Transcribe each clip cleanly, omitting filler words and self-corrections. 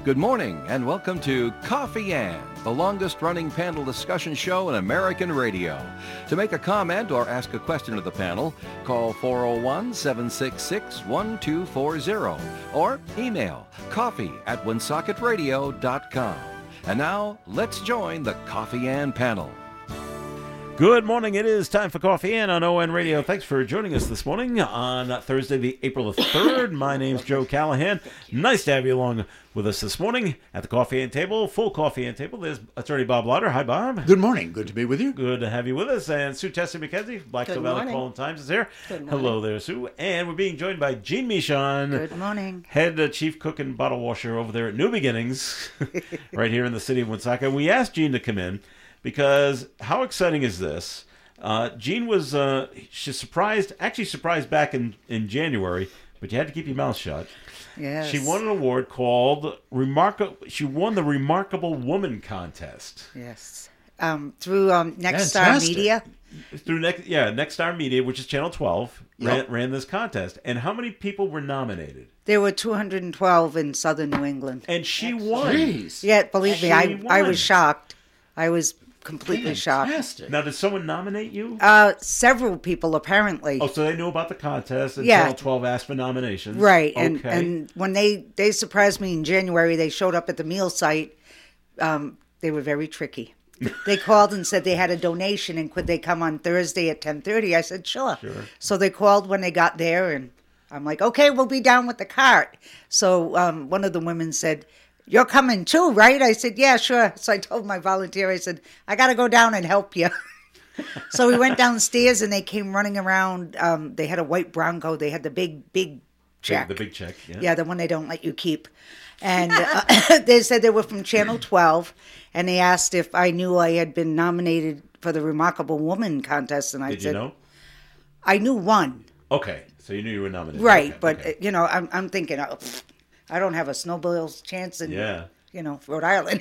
Good morning and welcome to Coffee Ann, the longest-running panel discussion show in American radio. To make a comment or ask a question of the panel, call 401-766-1240 or email coffee@woonsocket.radio.com. And now, let's join the Coffee Ann panel. Good morning. It is time for Coffee Ann on ON Radio. Thanks for joining us this morning on Thursday, the April the 3rd. My name's Joe Callahan. Nice to have you along with us this morning at the Coffee Ann table, full Coffee Ann table. There's attorney Bob Lauder. Hi, Bob. Good morning. Good to be with you. Good to have you with us. And Sue Tessie McKenzie, Blackstone Valley Call and Times is here. Hello there, Sue. And we're being joined by Jean Michon. Good morning. Head chief cook and bottle washer over there at New Beginnings, right here in the city of Woonsocket. We asked Jean to come in because how exciting is this? Jean was she's surprised back in January, but you had to keep your mouth shut. Yes. She won an award called She won the Remarkable Woman Contest. Yes. Through Next Star Fantastic. Media. Through Next Star Media, which is Channel 12, ran this contest. And how many people were nominated? There were 212 in southern New England. And she won. Jeez. Yeah, believe me, I won. was shocked. I was completely shocked. Fantastic. Now, did someone nominate you? Several people, apparently. Oh, so they knew about the contest and Yeah. Channel 12 asked for nominations. Right. Okay. And when they surprised me in January, they showed up at the meal site. They were very tricky. They called and said they had a donation and could they come on Thursday at 10:30. I said, sure. So they called when they got there and I'm like, okay, we'll be down with the cart. So one of the women said, you're coming too, right? I said, yeah, sure. So I told my volunteer, I said, I got to go down and help you. So we went downstairs and they came running around. They had a white Bronco. They had the big check. The big check, yeah. Yeah, the one they don't let you keep. And they said they were from Channel 12, and they asked if I knew I had been nominated for the Remarkable Woman Contest, and I Did said, you know? I knew one. Okay, so you knew you were nominated. Right, Okay, but, okay. I'm thinking, I don't have a snowball's chance in, Rhode Island.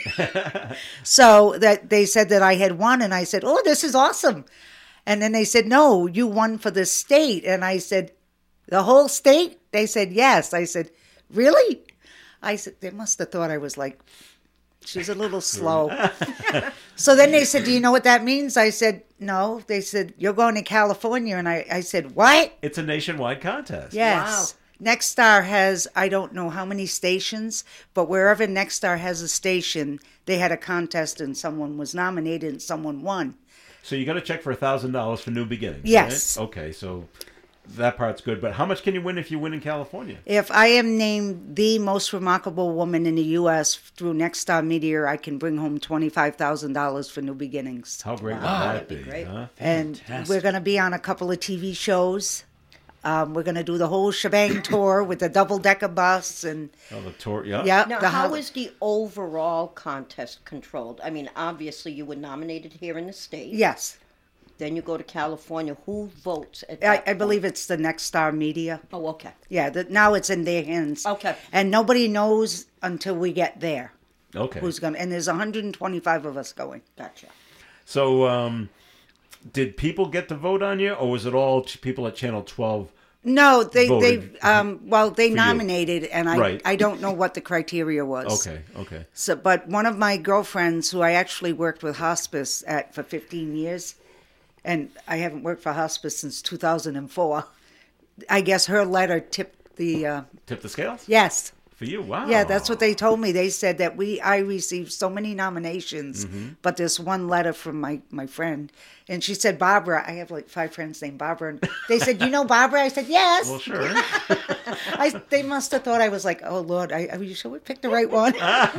So that they said that I had won, and I said, oh, this is awesome. And then they said, no, you won for the state. And I said, the whole state? They said, yes. I said, really? I said, they must have thought I was like, she's a little slow. So then they said, do you know what that means? I said, no. They said, you're going to California. And I said, what? It's a nationwide contest. Yes. Wow. Next Star has, I don't know how many stations, but wherever Next Star has a station, they had a contest and someone was nominated and someone won. So you got to check for $1,000 for New Beginnings. Yes. Right? Okay, so that part's good. But how much can you win if you win in California? If I am named the most remarkable woman in the U.S. through Next Star Media, I can bring home $25,000 for New Beginnings. How great would that be? Great. Huh? And we're going to be on a couple of TV shows. We're going to do the whole shebang tour with the double-decker bus. And Oh, the tour, yeah. yeah. Now, how is the overall contest controlled? I mean, obviously, you were nominated here in the state. Yes. Then you go to California. Who votes at that I believe it's the Next Star Media. Oh, okay. Yeah, now it's in their hands. Okay. And nobody knows until we get there Okay. who's going to. And there's 125 of us going. Gotcha. So, did people get to vote on you, or was it all people at Channel 12? No, they Voted they you. nominated, and Right. I don't know what the criteria was. Okay. So, but one of my girlfriends, who I actually worked with hospice at for 15 years, and I haven't worked for hospice since 2004. I guess her letter tipped the. Tip the scales? Yes. For you? Wow. Yeah, that's what they told me. They said that I received so many nominations, but this one letter from my friend, and she said, Barbara, I have like 5 friends named Barbara, and they said, you know Barbara? I said, yes. Well, sure. They must have thought I was like, oh Lord, are you sure we picked the right one?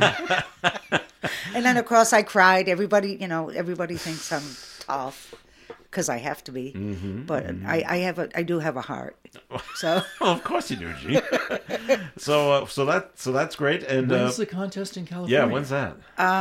And then of course I cried. Everybody thinks I'm tough because I have to be, but I do have a heart. So Well, of course you do, G. So that's great. And When's the contest in California? yeah, when's that?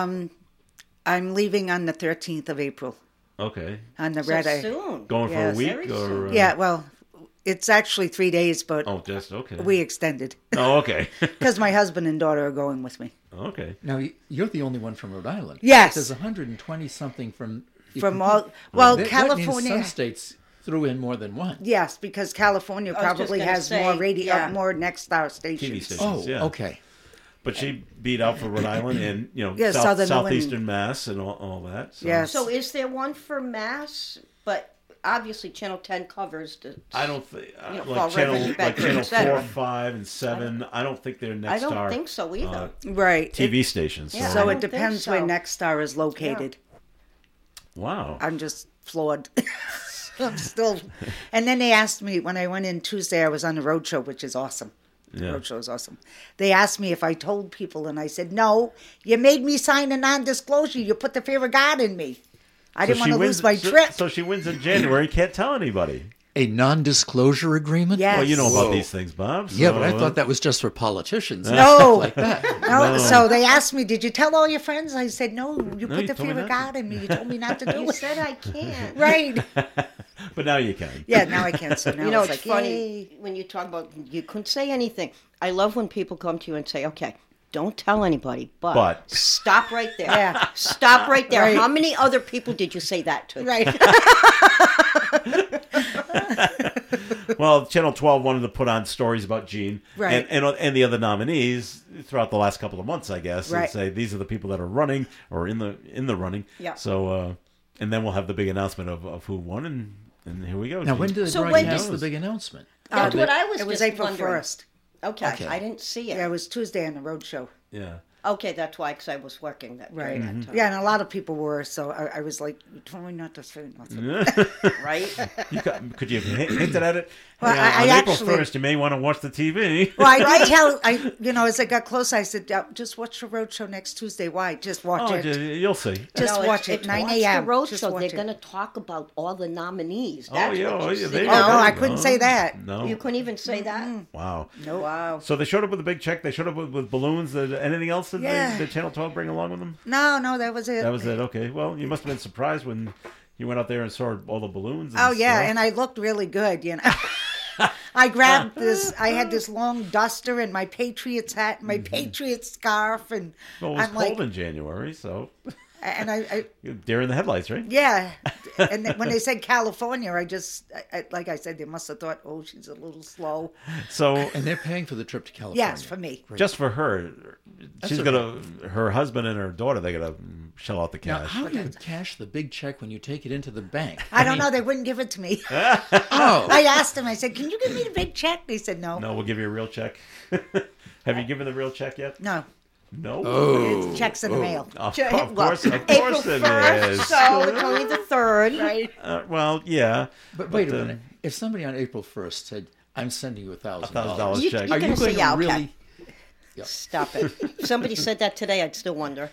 I'm leaving on the 13th of April Okay. on the So red eye. soon. Going for a Yes. week Very or? soon. Yeah, well, it's actually 3 days, but Oh, just okay. we extended Oh, okay. because my husband and daughter are going with me. Okay. Now, you're the only one from Rhode Island. Yes. There's 120-something from... From all, well, That California. means some states threw in more than one. Yes, because California I was just probably gonna has say, more radio, yeah. more Next Star stations. TV stations. Oh, Yeah. okay. But she beat out for Rhode Island and Yeah, Southern southeastern Mass and all that. So. Yes. So is there one for Mass? But obviously Channel 10 covers the... I don't think Fall River, New like Bedford, channel et cetera. 4, 5, and 7. I don't think they're I next don't star. think so either. Right. TV stations. Yeah, So I it don't think depends so. where Nexstar is located. Wow. I'm just floored. I'm still. And then they asked me when I went in Tuesday. I was on the road show, which is awesome. The Yeah. road show is awesome. They asked me if I told people, and I said no. You made me sign a non-disclosure. You put the fear of God in me. I didn't want to lose my trip. So she wins in January. Can't tell anybody. A non-disclosure agreement? Yes. Well, you know Whoa. about these things, Bob. Yeah, but I so, thought that was just for politicians. No. Like that. No, so they asked me, "Did you tell all your friends?" I said, "No, you No, put you the told me fear of not to." God in me. You told me not to do You it." said I can't. Right? But now you can. Yeah. Now I can. So now You know, it's it's like, funny yay. when you talk about you couldn't say anything. I love when people come to you and say, "Okay, don't tell anybody, but stop right there. Yeah. Stop right there. Right. How many other people did you say that to?" Right. Well, Channel 12 wanted to put on stories about Gene Right. and the other nominees throughout the last couple of months, I guess, and Right. say these are the people that are running or in the running. Yeah. So, and then we'll have the big announcement of who won, and here we go. Now, Gene. when did they So when broadcast does- the big announcement? That's what I was It was just April wondering. 1st. Okay. Okay. I didn't see it. Yeah, it was Tuesday on the road show. Yeah. Okay, that's why, because I was working that Right. during that time. Yeah, and a lot of people were. So I was like, "You told me not to say nothing." Right? Could you have hinted at it? Well, Yeah, I on April actually- 1st, you may want to watch the TV. Well, I did tell as it got closer, I said, "Just watch the road show next Tuesday." Why? Just watch Oh, it. you'll see. Just No, watch it. it's 9 watch a.m. the road Just show. watch They're it. going to talk about all the nominees. Oh, That's yeah, what you there see. you Oh, no, go. I couldn't say that. No. You couldn't even say that? Wow. No. Wow. So they showed up with a big check. They showed up with balloons. Anything else that Yeah. the Channel 12 bring along with them? No, that was it. That was it. Okay. Well, you must have been surprised when you went out there and saw all the balloons. And Oh yeah, stuff. and I looked really good, I grabbed this. I had this long duster and my Patriots hat, and my Patriots scarf, and Well, it was I'm cold like, in January, so and I you're deer in the headlights, right? yeah. And then when they said California, like I said, they must have thought, "Oh, she's a little slow." So And they're paying for the trip to California. Yes, for me. just for her, she's okay. her husband and her daughter, they're gonna shell out the Now, cash. how do you cash the big check when you take it into the bank? I don't know. They wouldn't give it to me. Oh, I asked them. I said, "Can you give me the big check?" They said, "No, No, we'll give you a real check. Have you given the real check yet? no. No. It's checks in the mail." Of Well, course, April it 1st, is. so it's only the 3rd. Right. Well, yeah. but wait a minute. If somebody on April 1st said, "I'm sending you $1,000," $1,000 You- check. you are gonna you say, going to yeah, okay. really? Stop it. If somebody said that today, I'd still wonder.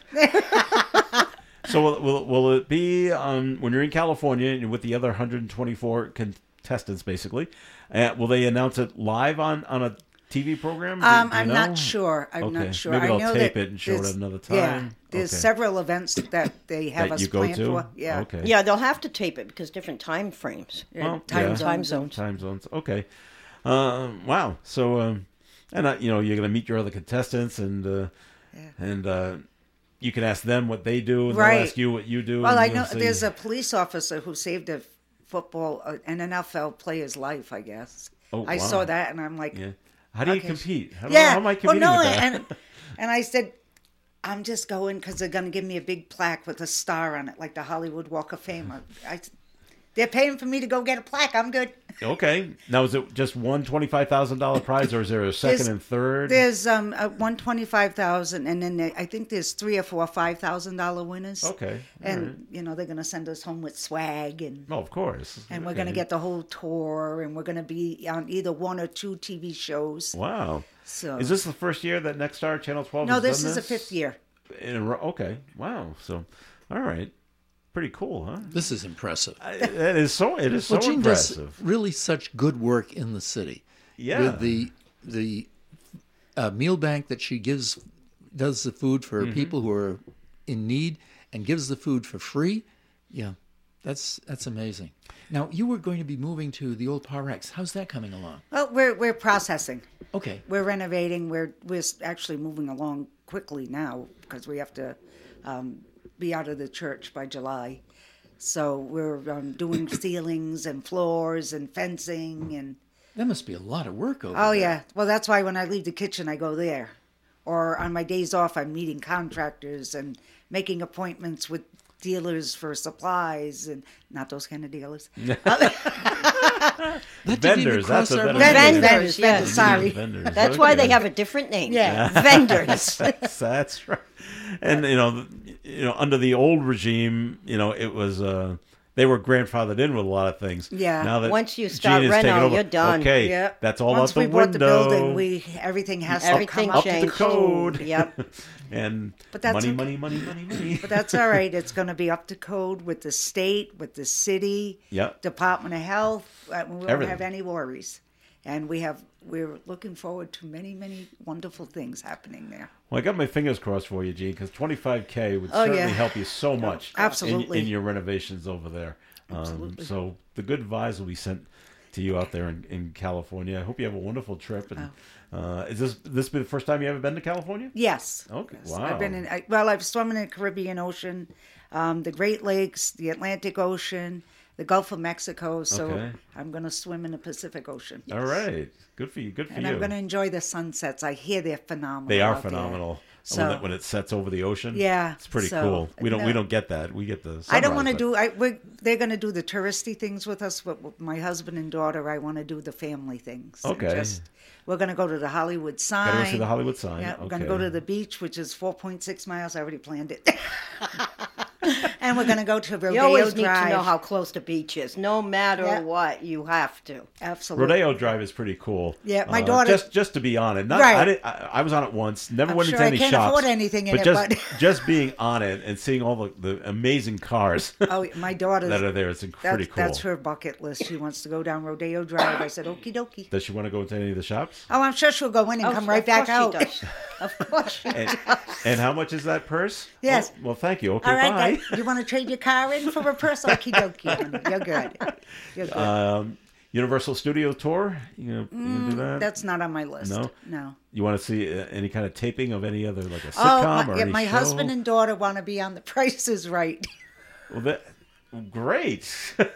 So will it be when you're in California and with the other 124 contestants, basically? Will they announce it live on a TV program? Do you I'm know? not sure. I'm Okay. not sure. Maybe I they'll know tape that it and show it there's- at another Yeah, time? there's Okay. several events that they have That us you go planned to? for. Yeah. Okay. Yeah, they'll have to tape it because different time frames. Yeah, Well, time yeah. zones. Time zones. Time zones. Okay. Wow. So, and you're going to meet your other contestants, and you can ask them what they do, and Right. they'll ask you what you do. Well, and I you'll know see- there's a police officer who saved an NFL player's life, I guess. Oh, I wow. saw that, and I'm like, Yeah. How do you Okay. compete? How yeah. am I Well, competing no, with that? and I said, I'm just going because they're going to give me a big plaque with a star on it, like the Hollywood Walk of Fame. They're paying for me to go get a plaque. I'm good. Okay. Now, is it just one $25,000 prize, or is there a second and third? There's $125,000, and then I think there's 3 or 4 $5,000 winners. Okay. All And they're going to send us home with swag, and Oh, of course. we're going to Okay. get the whole tour, and we're going to be on either 1 or 2 TV shows. Wow. So Is this the first year that Nexstar Channel 12 no, has this done is the 5th year. In a row? Okay. Wow. So, all right. Pretty cool, huh? This is impressive. It is so Well, Jean impressive. does really such good work in the city. Yeah. With the meal bank that she does the food for Mm-hmm. people who are in need and gives the food for free. Yeah, that's amazing. Now, you were going to be moving to the old Parex. How's that coming along? Well, we're processing. Okay. We're renovating. We're actually moving along quickly now because we have to be out of the church by July. So we're doing ceilings and floors and fencing and. That must be a lot of work over Oh there. yeah. Well, that's why when I leave the kitchen, I go there. or on my days off, I'm meeting contractors and making appointments with dealers for supplies, and not those kind of dealers. Vendors, that's a better Vendors, name. yes. Sorry. Vendors, That's why they okay. have a different name. Yeah. Vendors. That's right. And under the old regime, it was they were grandfathered in with a lot of things. Yeah. Now that Once you start Gene has taken reno, over, you're done. Okay, Yeah. that's all Once out the we window. bought the building, everything has Everything to come up to the changed. code. Yep. And But that's money. okay. But that's all right. It's going to be up to code with the state, with the city, Yep. Department of Health. We won't Everything. have any worries. And we're looking forward to many, many wonderful things happening there. Well, I got my fingers crossed for you, Gene, because $25K would Oh, certainly yeah. help you so much Absolutely. in your renovations over there. Absolutely. So the good vibes will be sent to you out there in California. I hope you have a wonderful trip. And is this be the first time you ever been to California? Yes. Okay. Yes. Wow. I've been I've swum in the Caribbean Ocean, the Great Lakes, the Atlantic Ocean, the Gulf of Mexico. So Okay. I'm going to swim in the Pacific Ocean. All right. Good for you. Good for And you. I'm going to enjoy the sunsets. I hear they're phenomenal. They are out there. phenomenal. So- when it sets over the ocean. Yeah, It's pretty so, cool. We no. don't get that. We get the sunrise, I don't want to but- they're going to do the touristy things with us, but with my husband and daughter, I want to do the family things. And Okay. we're going to go to the Hollywood sign. Gotta go see the Hollywood sign. Yeah, we're going to Okay. go to the beach, which is 4.6 miles. I already planned it. And we're going to go to Rodeo You always need Drive. to know how close the beach is. No matter Yeah. what, you have to. Absolutely. Rodeo Drive is pretty cool. Yeah, my daughter- Just to be on it. Right. I was on it once. Never I'm went sure into I any can't shops. afford anything in but it, just but- just being on it and seeing all the amazing cars Oh, my daughter. that are there, it's pretty cool. That's her bucket list. She wants to go down Rodeo Drive. I said, okie dokie. Does she want to go into any of the shops? Oh, I'm sure she'll go in and Of- come right of back course out. She does. Of course she does. And how much is that purse? Yes. Oh, well, thank you. Okay, All right, bye. guys, you want to trade your car in for a purse? Okie dokie, honey. You're good. You're good. Universal Studio Tour. You gonna do that? That's not on my list. No? No. You want to see any kind of taping of any other like a sitcom or any my show? husband and daughter want to be on The Price is Right. Well, great.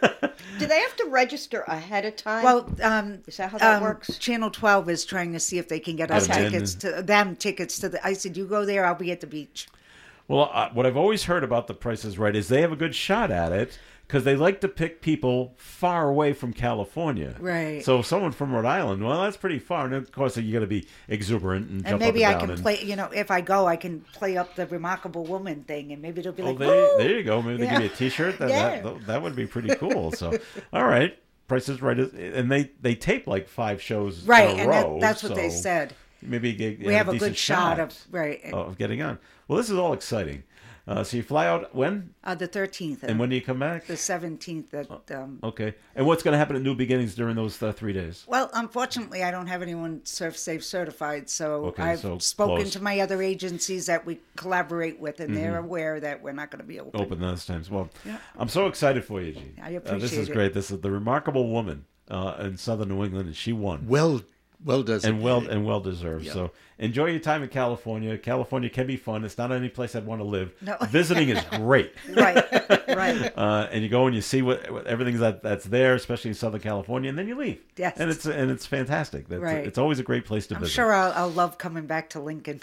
Do they have to register ahead of time? Well, is that how that works? Channel 12 is trying to see if they can get us Get 'em in. tickets to the. I said, you go there, I'll be at the beach. Well, what I've always heard about The Price is Right is they have a good shot at it because they like to pick people far away from California. Right. So someone from Rhode Island, well, that's pretty far. And of course, you got to be exuberant and jump And maybe up I and down. can play. If I go, I can play up the Remarkable Woman thing, and maybe they'll be like, there you go. Maybe they Yeah. give you a T-shirt. Yeah. That would be pretty cool. So, all right. Price is Right. And they tape like 5 shows right, in a and row. that's what they so said. Maybe We have a decent good shot of right. of getting on. Well, this is all exciting. So you fly out when? The 13th And when do you come back? the 17th. Okay. And what's going to happen at New Beginnings during those 3 days? Well, unfortunately, I don't have anyone Surf Safe certified, so Okay, I've so spoken closed. to my other agencies that we collaborate with, and they're aware that we're not going to be open. Open those times. Well, Yeah. I'm so excited for you, Gene. I This appreciate is it. great. This is the remarkable woman in Southern New England, and she won. Well designated. And well deserved. So enjoy your time in California. California can be fun. It's not any place I'd want to live. No. Visiting is great. Right, right. And you go and you see what everything that's there, especially in Southern California, and then you leave. Yes. And it's fantastic. Right. It's always a great place to I'm visit. sure I'll love coming back to Lincoln.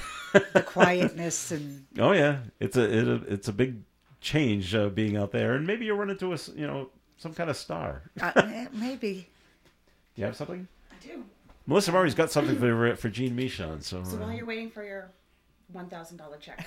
The quietness and Oh yeah, it's a big change being out there, and maybe you'll run into some kind of star. maybe. You have something? I do. Melissa Murray's got something for Gene Michon. So So while you're waiting for your $1,000 check,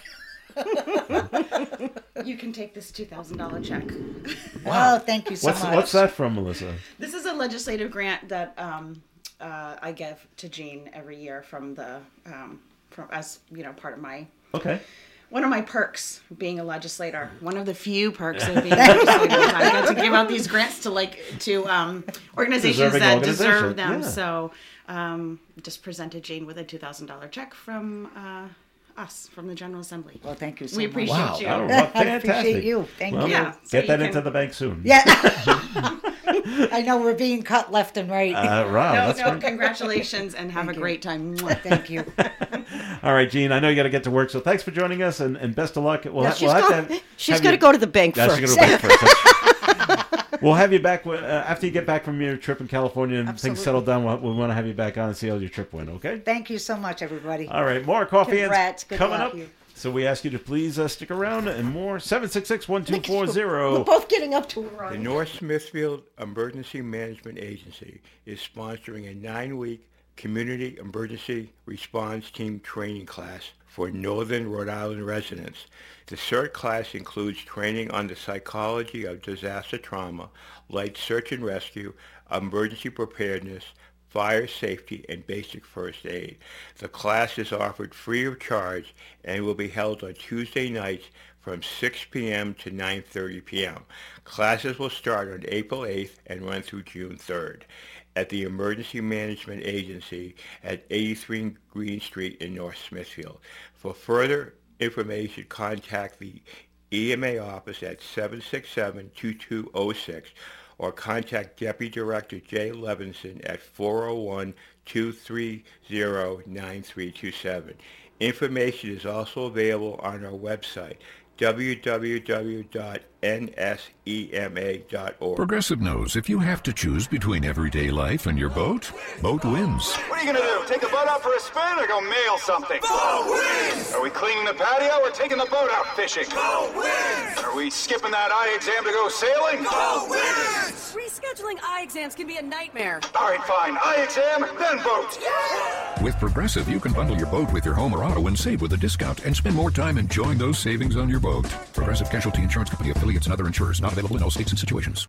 you can take this $2,000 check. Wow, thank you so much. what's that from, Melissa? This is a legislative grant that I give to Gene every year from as part of my Okay. one of my perks being a legislator. One of the few perks of being a legislator is I get to give out these grants to organizations Deserving that organization, deserve them. yeah. So just presented Jane with a $2,000 check from us, from the General Assembly. Well, thank you so We much. appreciate Wow. you. Oh, well, I fantastic. appreciate you. Thank Well, you. Yeah, so get you that can- into the bank soon. Yeah. I know we're being cut left and right. Right. No, That's no, great. congratulations and have a you. great time. Mwah. Thank you. All right, Gene. I know you got to get to work, so thanks for joining us, and best of luck. We'll Now, have to she's have got to go to the bank Yeah, first. she's going to go back first. We'll have you back after you get back from your trip in California and Absolutely. things settle down. We want to have you back on and see how your trip went, okay? Thank you so much, everybody. All right, more Coffee Congrats. Ants Good coming luck up. you. So we ask you to please stick around and more. We're 766-1240. both getting up to a run. The North Smithfield Emergency Management Agency is sponsoring a 9-week community emergency response team training class for Northern Rhode Island residents. The CERT class includes training on the psychology of disaster trauma, light search and rescue, emergency preparedness, fire safety, and basic first aid. The class is offered free of charge and will be held on Tuesday nights from 6 p.m. to 9:30 p.m. Classes will start on April 8th and run through June 3rd at the Emergency Management Agency at 83 Green Street in North Smithfield. For further information, contact the EMA office at 767-2206 or contact Deputy Director Jay Levinson at 401-230-9327. Information is also available on our website, www.nsema.org. Progressive knows if you have to choose between everyday life and your boat, boat wins. What are you going to do? Take the boat out for a spin or go mail something? Boat wins! Are we cleaning the patio or taking the boat out fishing? Boat wins! Are we skipping that eye exam to go sailing? Boat wins! Rescheduling eye exams can be a nightmare. All right, fine. Eye exam, then boat. Yeah! With Progressive, you can bundle your boat with your home or auto and save with a discount and spend more time enjoying those savings on your boat. Progressive Casualty Insurance Company, affiliates, and other insurers. Not available in all states and situations.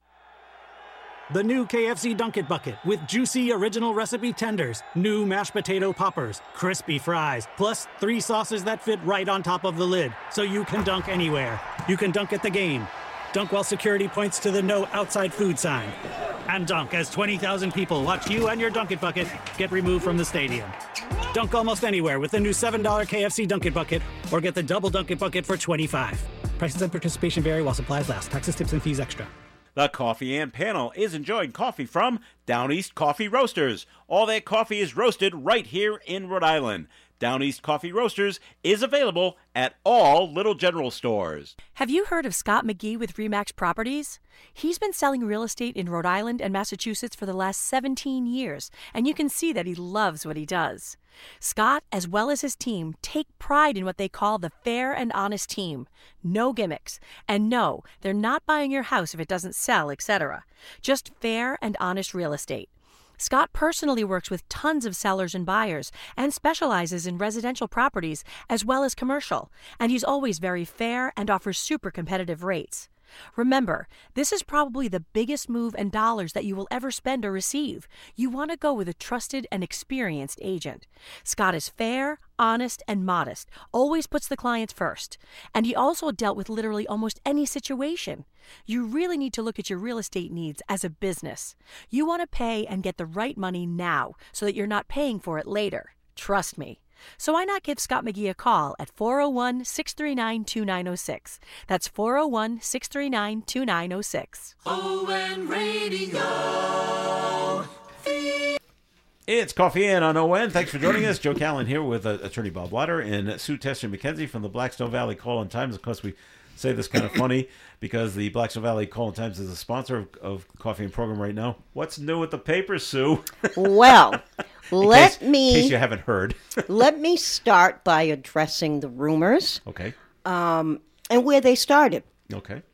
The new KFC Dunk It Bucket with juicy original recipe tenders, new mashed potato poppers, crispy fries, plus 3 sauces that fit right on top of the lid, so you can dunk anywhere. You can dunk at the game, dunk while security points to the no outside food sign, and dunk as 20,000 people watch you and your Dunk It Bucket get removed from the stadium. Dunk almost anywhere with the new $7 KFC Dunk It Bucket, or get the double Dunk It Bucket for $25. Prices and participation vary while supplies last. Taxes, tips, and fees extra. The Coffee and Panel is enjoying coffee from Down East Coffee Roasters. All their coffee is roasted right here in Rhode Island. Down East Coffee Roasters is available at all Little General stores. Have you heard of Scott McGee with Remax Properties? He's been selling real estate in Rhode Island and Massachusetts for the last 17 years, and you can see that he loves what he does. Scott, as well as his team, take pride in what they call the fair and honest team. No gimmicks. And no, they're not buying your house if it doesn't sell, etc. Just fair and honest real estate. Scott personally works with tons of sellers and buyers and specializes in residential properties as well as commercial, and he's always very fair and offers super competitive rates. Remember, this is probably the biggest move in dollars that you will ever spend or receive. You want to go with a trusted and experienced agent. Scott is fair, honest, and modest, always puts the clients first. And he also dealt with literally almost any situation. You really need to look at your real estate needs as a business. You want to pay and get the right money now so that you're not paying for it later. Trust me. So why not give Scott McGee a call at 401-639-2906. That's 401-639-2906. ON Radio. It's Coffee In on ON. Thanks for joining us. Joe Callan here with Attorney Bob Water and Sue Tester McKenzie from the Blackstone Valley Call-In-Times. Of course, we say this kind of funny because the Blackstone Valley Call-In-Times is a sponsor of Coffee In program right now. What's new with the paper, Sue? Well, in case you haven't heard. Let me start by addressing the rumors. Okay. And where they started. Okay.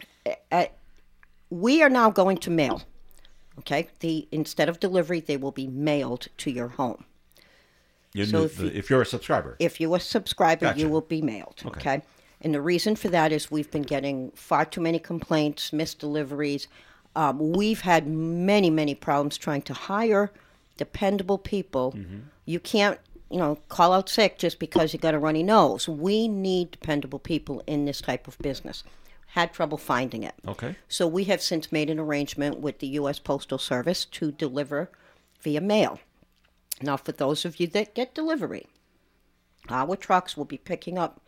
We are now going to mail. Okay. Instead of delivery, they will be mailed to your home. If you're a subscriber. If you're a subscriber, Gotcha. you will be mailed. Okay. And the reason for that is we've been getting far too many complaints, missed deliveries. We've had many, many problems trying to hire dependable people. Mm-hmm. You can't, call out sick just because you got a runny nose. We need dependable people in this type of business. Had trouble finding it. Okay. So we have since made an arrangement with the U.S. Postal Service to deliver via mail. Now, for those of you that get delivery, our trucks will be picking up,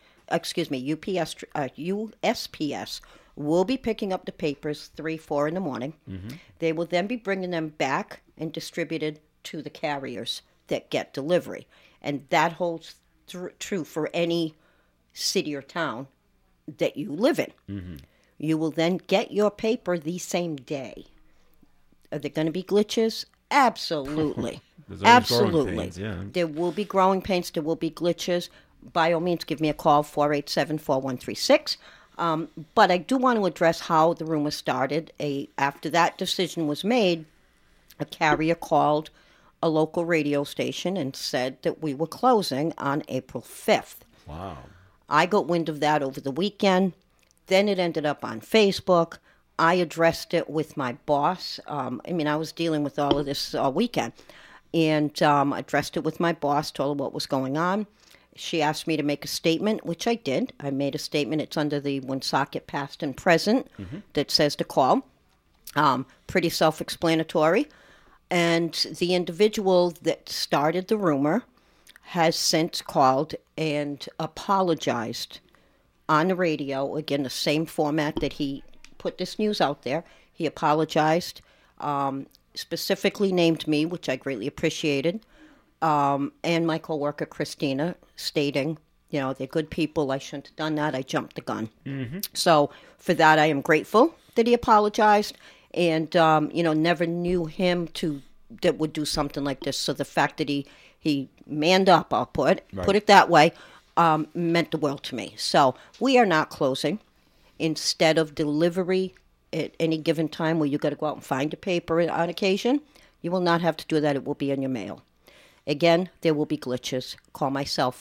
USPS will be picking up the papers 3-4 in the morning. Mm-hmm. They will then be bringing them back and distributed to the carriers that get delivery. And that holds true for any city or town that you live in. Mm-hmm. You will then get your paper the same day. Are there going to be glitches? Absolutely. There's always growing Absolutely. pains, yeah. There will be growing pains. There will be glitches. By all means, give me a call, 487-4136. But I do want to address how the rumor started. After that decision was made, a carrier called a local radio station and said that we were closing on April 5th. Wow. I got wind of that over the weekend. Then it ended up on Facebook. I addressed it with my boss. I was dealing with all of this all weekend. And addressed it with my boss, told her what was going on. She asked me to make a statement, which I did. I made a statement. It's under the Woonsocket past and present that says to call. Pretty self-explanatory. And the individual that started the rumor has since called and apologized on the radio. Again, the same format that he put this news out there. He apologized, specifically named me, which I greatly appreciated. And my coworker Christina, stating, they're good people. I shouldn't have done that. I jumped the gun. Mm-hmm. So for that, I am grateful that he apologized, and never knew him that would do something like this. So the fact that he manned up, I'll put it that way, meant the world to me. So we are not closing. Instead of delivery at any given time where you got to go out and find a paper on occasion, you will not have to do that. It will be in your mail. Again, there will be glitches. Call my cell,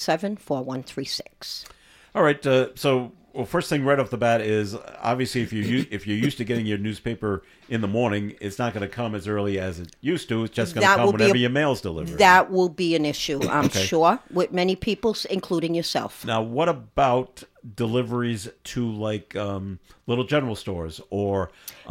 487-4136. All right. First thing right off the bat is, obviously, if you're used to getting your newspaper in the morning, it's not going to come as early as it used to. It's just going to come whenever your mail's delivered. That will be an issue, I'm sure, with many people, including yourself. Now, what about deliveries to little general stores or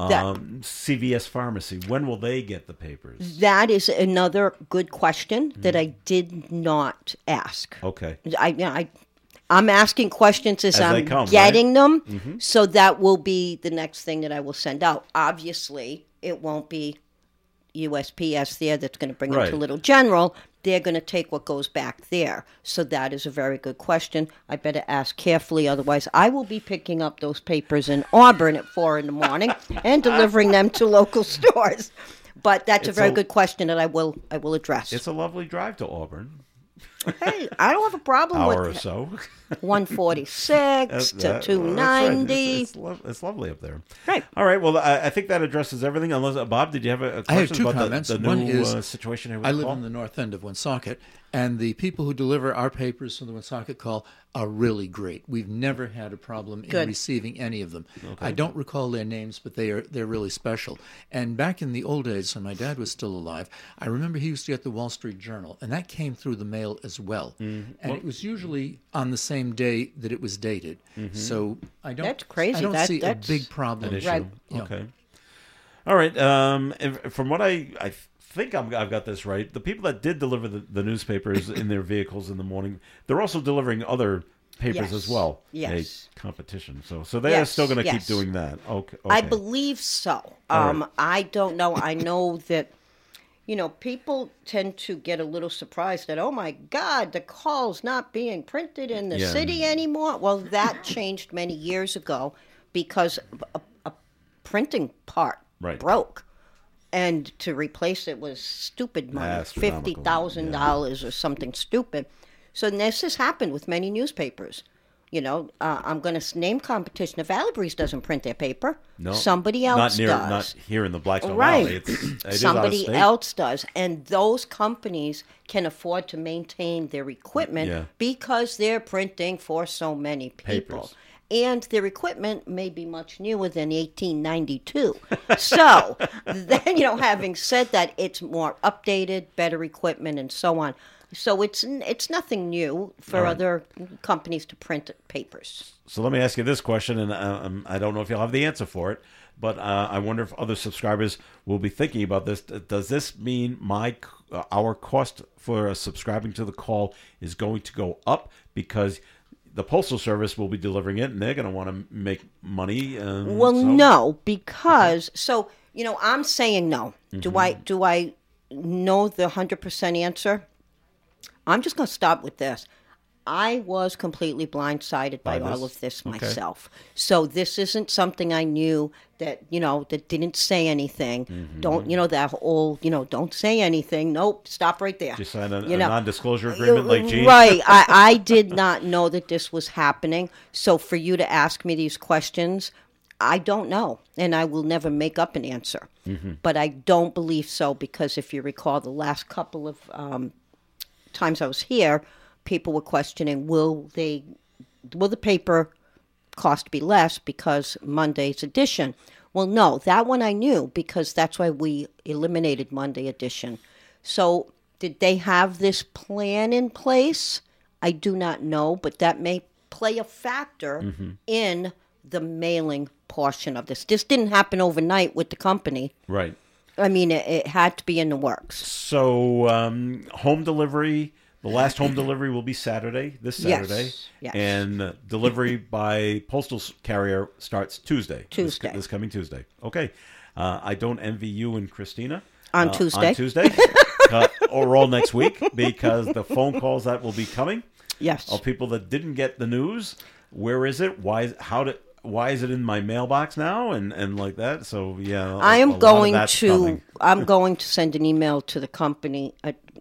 CVS Pharmacy? When will they get the papers? That is another good question that I did not ask. Okay. I'm asking questions as I'm getting them, mm-hmm. So that will be the next thing that I will send out. Obviously, it won't be USPS there that's going to bring it to Little General. They're going to take what goes back there. So that is a very good question. I better ask carefully, otherwise I will be picking up those papers in Auburn at 4 a.m. and delivering them to local stores. But that's a very good question that I will address. It's a lovely drive to Auburn. Hey, I don't have a problem with hour or so. 146 to 290. It's lovely up there. Right. All right. Well, I think that addresses everything. Unless Bob, did you have a question I have two about comments. the One new is, situation here? I live on the north end of Woonsocket, and the people who deliver our papers from the Woonsocket Call are really great. We've never had a problem in receiving any of them. Okay. I don't recall their names, but they're really special. And back in the old days, when my dad was still alive, I remember he used to get the Wall Street Journal, and that came through the mail as well. Mm-hmm. And it was usually on the same day that it was dated. Mm-hmm. So that's crazy. I don't see a big problem. Right. Okay. All right. From what I think I've got this right, the people that did deliver the newspapers in their vehicles in the morning, they're also delivering other papers as well. Yes. A competition. So they are still going to keep doing that. Okay. I believe so. Right. I don't know. I know that, people tend to get a little surprised that, oh my God, the Call's not being printed in the city anymore. Well, that changed many years ago because a printing part broke. And to replace it was stupid money, $50,000 or something stupid. So this has happened with many newspapers. I'm going to name competition. If Alibreeze doesn't print their paper, somebody else does. Not here in the Blackstone Valley. It somebody else does. And those companies can afford to maintain their equipment because they're printing for so many people. Papers. And their equipment may be much newer than 1892. So, then, having said that, it's more updated, better equipment, and so on. So it's nothing new for other companies to print papers. So let me ask you this question, and I don't know if you'll have the answer for it, but I wonder if other subscribers will be thinking about this. Does this mean our cost for subscribing to the Call is going to go up because the Postal Service will be delivering it, and they're going to want to make money? No, because I'm saying no. Mm-hmm. Do I know the 100% answer? I'm just going to stop with this. I was completely blindsided by all of this Okay. myself. So this isn't something I knew that, that didn't say anything. Don't, that whole, don't say anything. Nope, stop right there. Just sign a non-disclosure agreement like Gene. Right. I did not know that this was happening. So for you to ask me these questions, I don't know. And I will never make up an answer. But I don't believe so because if you recall the last couple of times I was here, people were questioning, will the paper cost be less because Monday's edition? Well, no, that one I knew because that's why we eliminated Monday edition. So did they have this plan in place? I do not know, but that may play a factor in the mailing portion of this. This didn't happen overnight with the company. Right. I mean, it had to be in the works. So home delivery, the last home delivery will be this Saturday. Yes. And delivery by postal carrier starts Tuesday. This coming Tuesday. Okay. I don't envy you and Christina. On Tuesday. On Tuesday. Or all next week because the phone calls that will be coming. Yes. Of people that didn't get the news. Where is it? Why is it in my mailbox now? And like that. So yeah. I'm going to send an email to the company.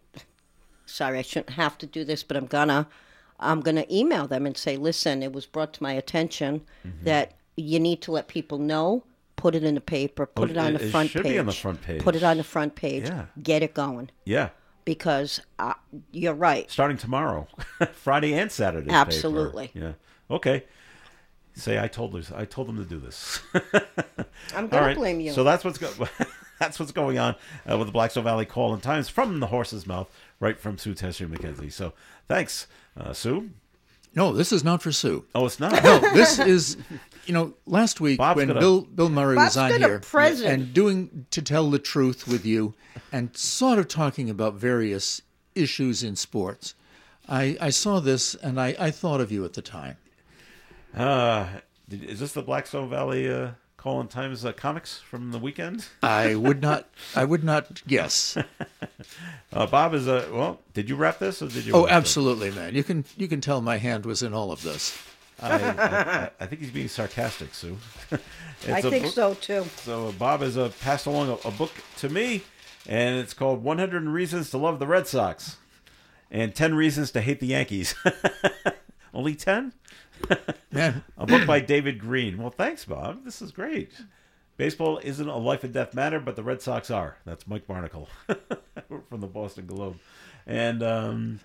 Sorry, I shouldn't have to do this, but I'm gonna email them and say, listen, it was brought to my attention that you need to let people know. Put it in the paper. Put it on the front page. It should be on the front page. Put it on the front page. Yeah. Get it going. Yeah. Because you're right. Starting tomorrow, Friday and Saturday. Absolutely. Paper. Yeah. Okay. Say I told them to do this. I'm gonna blame you. So that's what's going on with the Black Stone Valley Call and Times from the horse's mouth, right from Sue Tessier McKenzie. So thanks, Sue. No, this is not for Sue. Oh, it's not. No, this is. Last week Bob's when gonna- Bill Murray was on Bob's got a here present. and doing To Tell the Truth with you and sort of talking about various issues in sports, I saw this and I thought of you at the time. Is this the Black Stone Valley Call and Times comics from the weekend? I would not guess. Bob is did you wrap this or did you? Oh, absolutely, man. You can tell my hand was in all of this. I think he's being sarcastic, Sue. I think so too. So Bob has passed along a book to me, and it's called 100 Reasons to Love the Red Sox and 10 Reasons to Hate the Yankees. Only 10? Man. A book by David Green. Well, thanks, Bob. This is great. Baseball isn't a life and death matter, but the Red Sox are. That's Mike Barnacle from the Boston Globe. And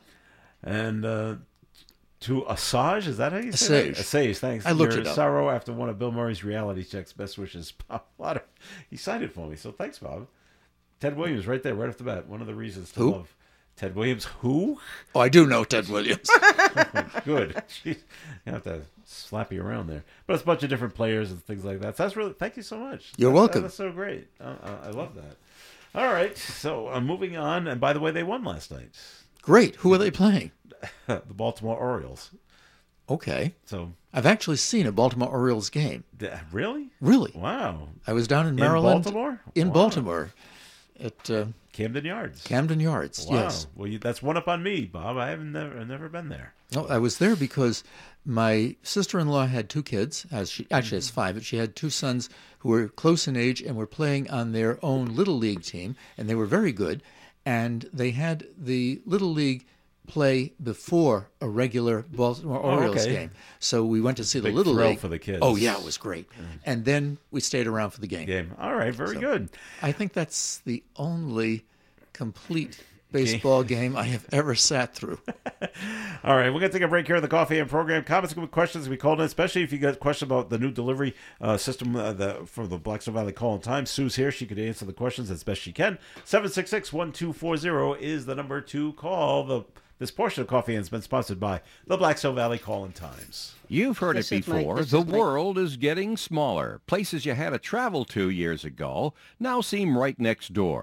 to Assange, is that how you say that? Assange, thanks. I looked Your it up. sorrow after one of Bill Murray's reality checks. Best wishes, Bob Potter. He signed it for me, so thanks, Bob. Ted Williams, right there, right off the bat. One of the reasons to love. Ted Williams, who? Oh, I do know Ted Williams. Good. Jeez, you have to slap you around there. But it's a bunch of different players and things like that. So that's really, thank you so much. You're welcome. That's so great. I love that. All right, so moving on. And by the way, they won last night. Great. Who are they playing? The Baltimore Orioles. Okay. So I've actually seen a Baltimore Orioles game. Really? Really? Wow. I was down in Maryland. Baltimore? In Wow. Baltimore. At Camden Yards. Camden Yards, Wow. yes. Well, that's one up on me, Bob. I've never been there. No, I was there because my sister-in-law had two kids. She actually has five, but she had two sons who were close in age and were playing on their own Little League team, and they were very good. And they had the Little League play before a regular Baltimore Orioles game. So we went to see the Big Little thrill League. for the kids. Oh, yeah, it was great. And then we stayed around for the game. All right, very good. I think that's the only complete baseball game I have ever sat through. All right, we're going to take a break here on the Coffee and Program. Comments and questions we called in, especially if you got a question about the new delivery system for the Black Stone Valley Call and Time. Sue's here. She could answer the questions as best she can. 766-1240 is the number to call. This portion of Coffee has been sponsored by the Black Stone Valley Call and Times. You've heard it before. The world is getting smaller. Places you had to travel to years ago now seem right next door.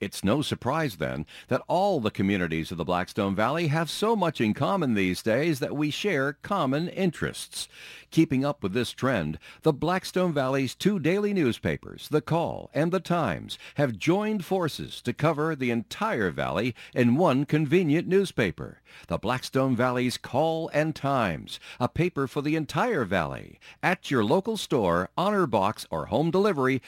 It's no surprise, then, that all the communities of the Blackstone Valley have so much in common these days that we share common interests. Keeping up with this trend, the Blackstone Valley's two daily newspapers, The Call and The Times, have joined forces to cover the entire valley in one convenient newspaper. The Blackstone Valley's Call and Times, a paper for the entire valley. At your local store, honor box, or home delivery,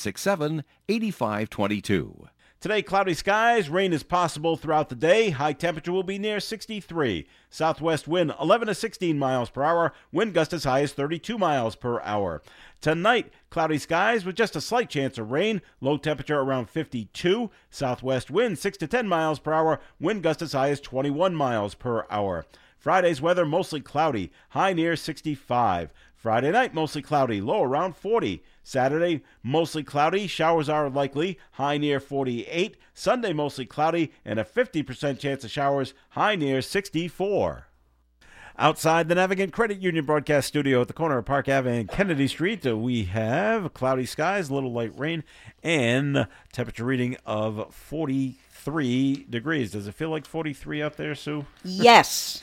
767-8522. Today, cloudy skies, rain is possible throughout the day. High temperature will be near 63. Southwest wind 11 to 16 miles per hour. Wind gust as high as 32 miles per hour. Tonight, cloudy skies with just a slight chance of rain. Low temperature around 52. Southwest wind 6 to 10 miles per hour. Wind gust as high as 21 miles per hour. Friday's weather mostly cloudy. High near 65. Friday night, mostly cloudy, low around 40. Saturday, mostly cloudy, showers are likely, high near 48. Sunday, mostly cloudy, and a 50% chance of showers, high near 64. Outside the Navigant Credit Union broadcast studio at the corner of Park Avenue and Kennedy Street, we have cloudy skies, a little light rain, and temperature reading of 43 degrees. Does it feel like 43 out there, Sue? Yes.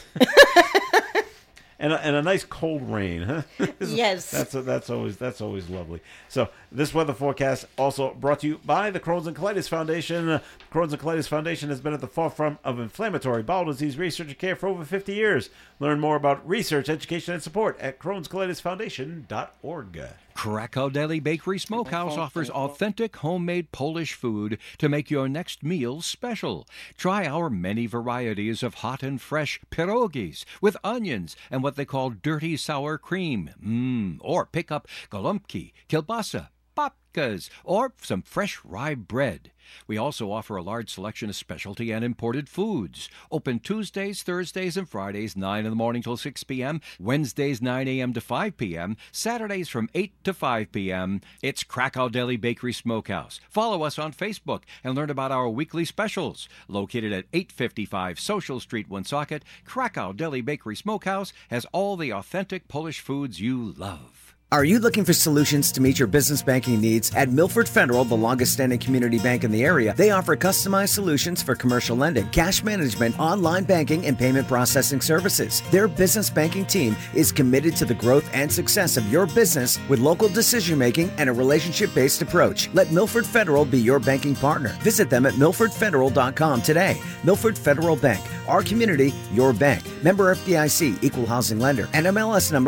And a nice cold rain, huh? Yes. That's always lovely. So this weather forecast also brought to you by the Crohn's and Colitis Foundation. The Crohn's and Colitis Foundation has been at the forefront of inflammatory bowel disease research and care for over 50 years. Learn more about research, education, and support at Crohn'sColitisFoundation.org. Krakow Deli Bakery Smokehouse offers authentic homemade Polish food to make your next meal special. Try our many varieties of hot and fresh pierogies with onions and what they call dirty sour cream. Or pick up golubki, kielbasa, babkas, or some fresh rye bread. We also offer a large selection of specialty and imported foods. Open Tuesdays, Thursdays, and Fridays, 9 in the morning till 6 p.m., Wednesdays, 9 a.m. to 5 p.m., Saturdays from 8 to 5 p.m. It's Krakow Deli Bakery Smokehouse. Follow us on Facebook and learn about our weekly specials. Located at 855 Social Street, Woonsocket, Krakow Deli Bakery Smokehouse has all the authentic Polish foods you love. Are you looking for solutions to meet your business banking needs? At Milford Federal, the longest-standing community bank in the area, they offer customized solutions for commercial lending, cash management, online banking, and payment processing services. Their business banking team is committed to the growth and success of your business with local decision-making and a relationship-based approach. Let Milford Federal be your banking partner. Visit them at milfordfederal.com today. Milford Federal Bank, our community, your bank. Member FDIC, Equal Housing Lender, NMLS number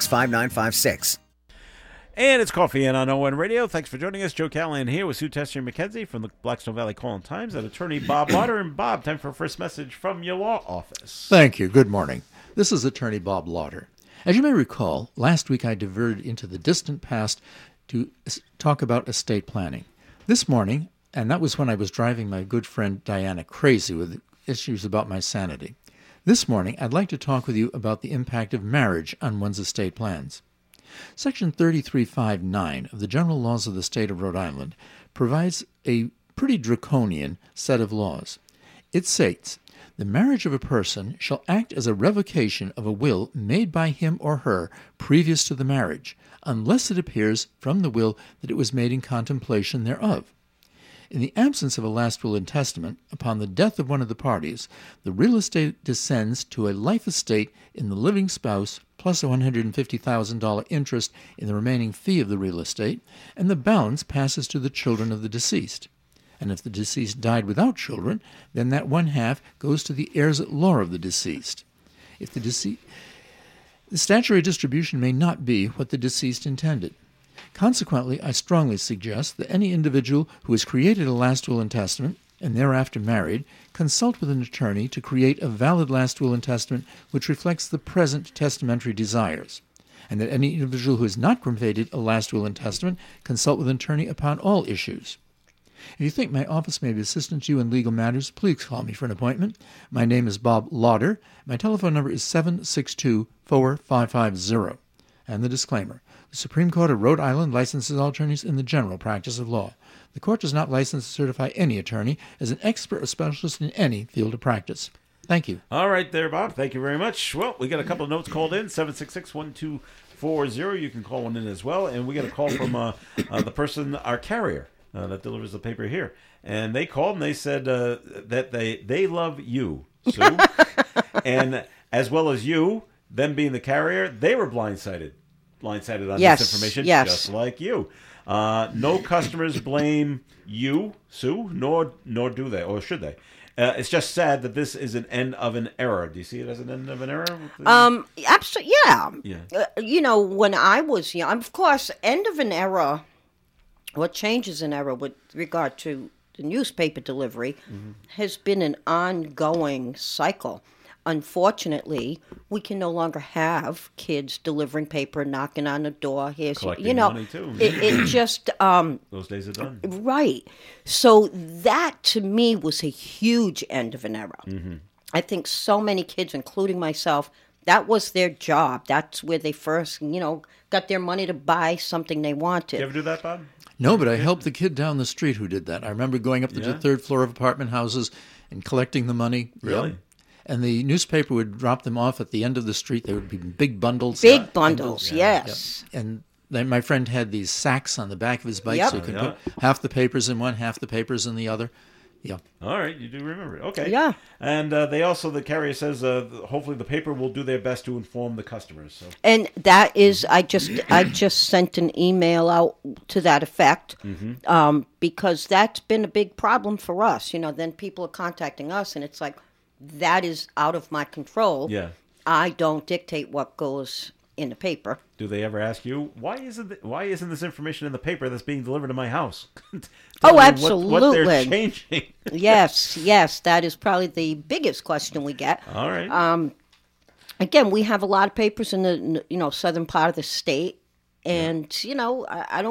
465956. And it's Coffee In on ON Radio. Thanks for joining us. Joe Callahan here with Sue Tessier McKenzie from the Blackstone Valley Call and Times and attorney Bob Lauder. And Bob, time for a first message from your law office. Thank you. Good morning. This is attorney Bob Lauder. As you may recall, last week I diverted into the distant past to talk about estate planning. This morning, and that was when I was driving my good friend Diana crazy with issues about my sanity. This morning, I'd like to talk with you about the impact of marriage on one's estate plans. Section 3359 of the General Laws of the State of Rhode Island provides a pretty draconian set of laws. It states, the marriage of a person shall act as a revocation of a will made by him or her previous to the marriage, unless it appears from the will that it was made in contemplation thereof. In the absence of a last will and testament, upon the death of one of the parties, the real estate descends to a life estate in the living spouse plus a $150,000 interest in the remaining fee of the real estate, and the balance passes to the children of the deceased. And if the deceased died without children, then that one half goes to the heirs at law of the deceased. If the statutory distribution may not be what the deceased intended. Consequently, I strongly suggest that any individual who has created a last will and testament and thereafter married consult with an attorney to create a valid last will and testament which reflects the present testamentary desires, and that any individual who has not created a last will and testament consult with an attorney upon all issues. If you think my office may be assistant to you in legal matters, please call me for an appointment. My name is Bob Lauder. My telephone number is 762-4550. And the disclaimer. The Supreme Court of Rhode Island licenses all attorneys in the general practice of law. The court does not license or certify any attorney as an expert or specialist in any field of practice. Thank you. All right there, Bob. Thank you very much. Well, we got a couple of notes called in, 766-1240. You can call one in as well. And we got a call from the person, our carrier, that delivers the paper here. And they called and they said that they love you, Sue. And as well as you, them being the carrier, they were blindsided on this information, just like you. No customers blame you, Sue, nor do they, or should they. It's just sad that this is an end of an era. Do you see it as an end of an era? Absolutely, yeah. When I was young, of course, end of an era, what changes an era with regard to the newspaper delivery has been an ongoing cycle. Unfortunately, we can no longer have kids delivering paper, knocking on the door. Collecting money too. It just those days are done. Right. So that to me was a huge end of an era. I think so many kids, including myself, that was their job. That's where they first, got their money to buy something they wanted. Did you ever do that, Bob? No, but I helped the kid down the street who did that. I remember going up to the third floor of apartment houses and collecting the money. Really? Yep. And the newspaper would drop them off at the end of the street. They would be big bundles. Big bundles, yes. Yep. And then my friend had these sacks on the back of his bike, so he could put half the papers in one, half the papers in the other. Yeah. All right, you do remember it. Okay. Yeah. And the carrier says, hopefully the paper will do their best to inform the customers. So. And that is, I just sent an email out to that effect, because that's been a big problem for us. Then people are contacting us, and it's like, that is out of my control. Yeah. I don't dictate what goes in the paper. Do they ever ask you, why isn't this information in the paper that's being delivered to my house? Absolutely. What they're changing. Yes, that is probably the biggest question we get. All right. Again, we have a lot of papers in the southern part of the state, and I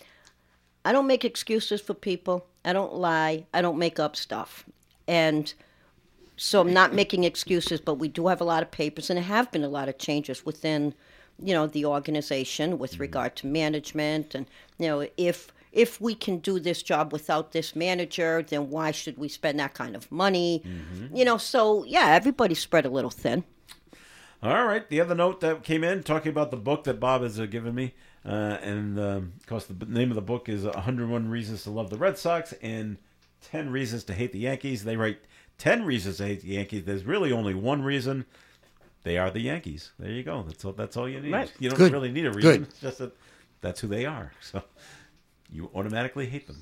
don't make excuses for people. I don't lie. I don't make up stuff, and so I'm not making excuses. But we do have a lot of papers, and there have been a lot of changes within the organization with regard to management, and if we can do this job without this manager, then why should we spend that kind of money? So everybody's spread a little thin. All right. The other note that came in talking about the book that Bob has given me, and of course the name of the book is 101 Reasons to Love the Red Sox and 10 Reasons to Hate the Yankees. They write 10 reasons to hate the Yankees. There's really only one reason. They are the Yankees. There you go. That's all you need. Right. You don't really need a reason. It's just that's who they are. So you automatically hate them.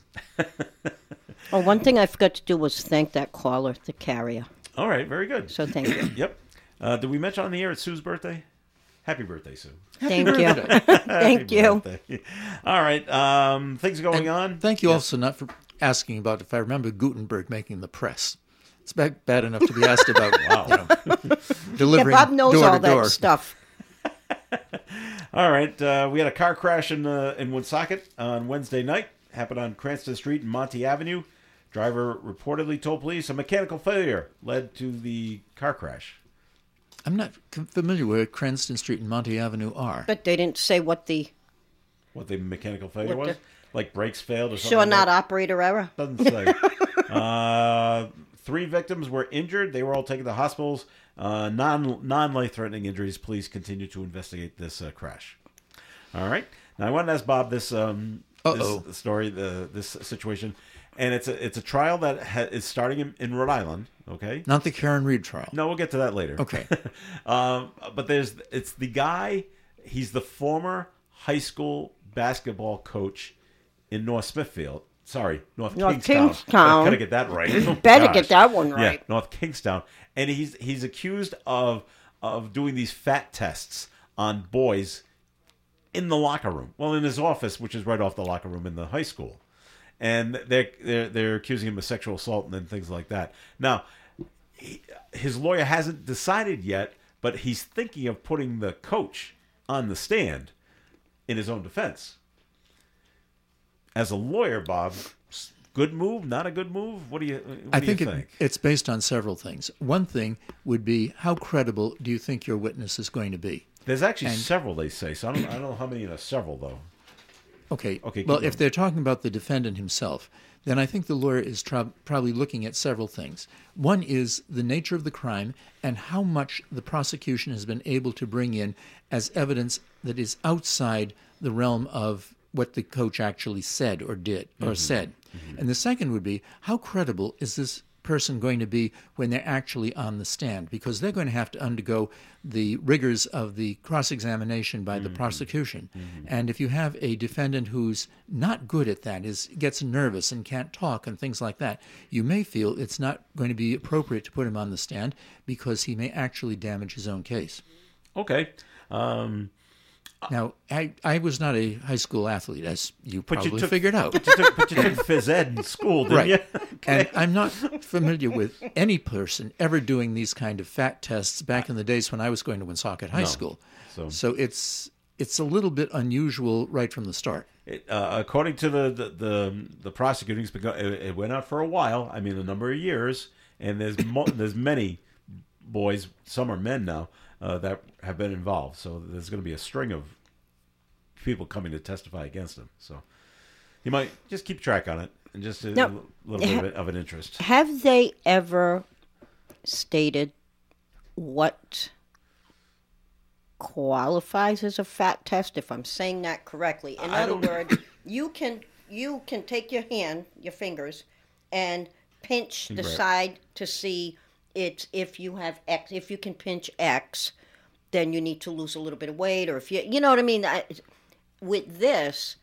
One thing I forgot to do was thank that caller, the carrier. All right. Very good. So thank you. Yep. Did we mention on the air it's Sue's birthday? Happy birthday, Sue. Thank you. Thank you. Birthday. All right. Things going on. Thank you also not for asking about if I remember Gutenberg making the press. It's bad enough to be asked about delivering Bob knows door all to door. that stuff. All right. We had a car crash in Woonsocket on Wednesday night. Happened on Cranston Street and Monty Avenue. Driver reportedly told police a mechanical failure led to the car crash. I'm not familiar where Cranston Street and Monty Avenue are. But they didn't say what the mechanical failure was? Like brakes failed or something? Sure, not operator error. Doesn't say. 3 victims were injured. They were all taken to hospitals. Non-life-threatening injuries. Police continue to investigate this crash. All right. Now, I wanted to ask Bob this story, this situation. And it's a trial that is starting in Rhode Island, okay? Not the Karen Reed trial. No, we'll get to that later. Okay. But it's the guy, he's the former high school basketball coach in North Smithfield. Sorry, North Kingstown. Gotta get that right. You better get that one right. Yeah, North Kingstown. And he's accused of doing these fat tests on boys in the locker room. Well, in his office, which is right off the locker room in the high school. And they're accusing him of sexual assault and things like that. Now, his lawyer hasn't decided yet, but he's thinking of putting the coach on the stand in his own defense. As a lawyer, Bob, good move, not a good move? What do you think? I think it's based on several things. One thing would be, how credible do you think your witness is going to be? There's actually several, they say. So I don't know how many in a several, though. Okay. Well, if they're talking about the defendant himself, then I think the lawyer is probably looking at several things. One is the nature of the crime and how much the prosecution has been able to bring in as evidence that is outside the realm of what the coach actually said or did or said. And the second would be, how credible is this person going to be when they're actually on the stand? Because they're going to have to undergo the rigors of the cross-examination by the prosecution. And if you have a defendant who's not good at that, gets nervous and can't talk and things like that, you may feel it's not going to be appropriate to put him on the stand because he may actually damage his own case. Okay. Now, I was not a high school athlete, as you probably figured out. But you took phys ed in school, didn't right. you? Okay. And I'm not familiar with any person ever doing these kind of fat tests back in the days when I was going to Woonsocket High School. So it's a little bit unusual right from the start. According to the prosecutors, it went out for a while. I mean, a number of years, and there's many boys, some are men now, that have been involved. So there's going to be a string of people coming to testify against him. So you might just keep track on it, and just a little bit of an interest. Have they ever stated what qualifies as a fat test, if I'm saying that correctly? In other words, you can take your fingers, and pinch the side to see if you have X. If you can pinch X, then you need to lose a little bit of weight, or if you know what I mean. With this,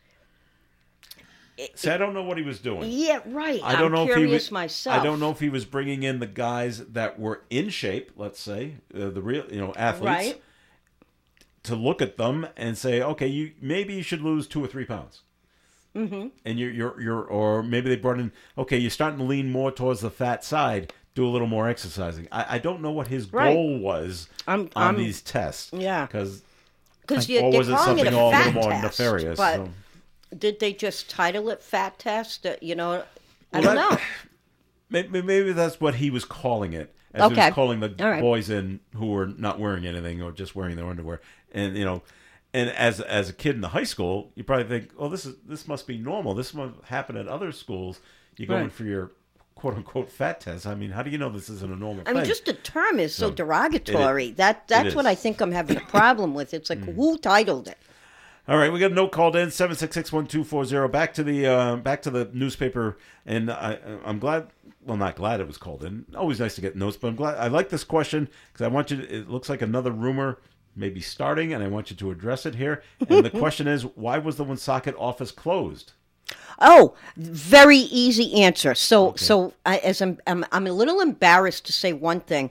I don't know what he was doing. Yeah, right. I'm curious myself. I don't know if he was bringing in the guys that were in shape, let's say, the real athletes, right, to look at them and say, okay, maybe you should lose 2 or 3 pounds. Mm-hmm. And or maybe they brought in, okay, you're starting to lean more towards the fat side. Do a little more exercising. I don't know what his goal was on these tests. Yeah, because or was it something a little more test, nefarious? But did they just title it fat test? I don't know. Maybe that's what he was calling it. As he was calling the boys in who were not wearing anything or just wearing their underwear, and and as a kid in the high school, you probably think, oh, this must be normal. This must happen at other schools. You go in for your quote unquote fat test. I mean, how do you know this isn't a normal thing? I mean, just the term is so derogatory. That's what I think I'm having a problem with. It's like, who titled it? All right, we got a note called in 766-1240. Back to the newspaper, and I'm glad. Well, not glad it was called in. Always nice to get notes, but I'm glad. I like this question because I want you to. It looks like another rumor may be starting, and I want you to address it here. And the question is, why was the Woonsocket office closed? Oh, very easy answer. So I'm a little embarrassed to say one thing.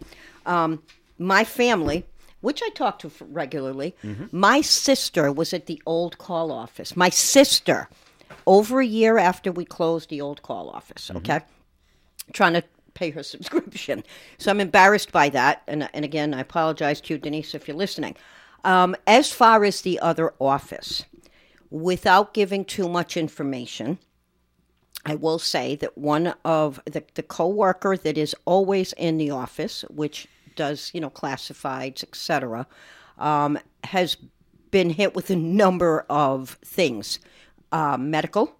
My family, which I talk to regularly, my sister was at the old call office. My sister, over a year after we closed the old call office, trying to pay her subscription. So I'm embarrassed by that. And again, I apologize to you, Denise, if you're listening. As far as the other office, without giving too much information, I will say that one of the co-worker that is always in the office, which does, classifieds, etc., has been hit with a number of things. Medical,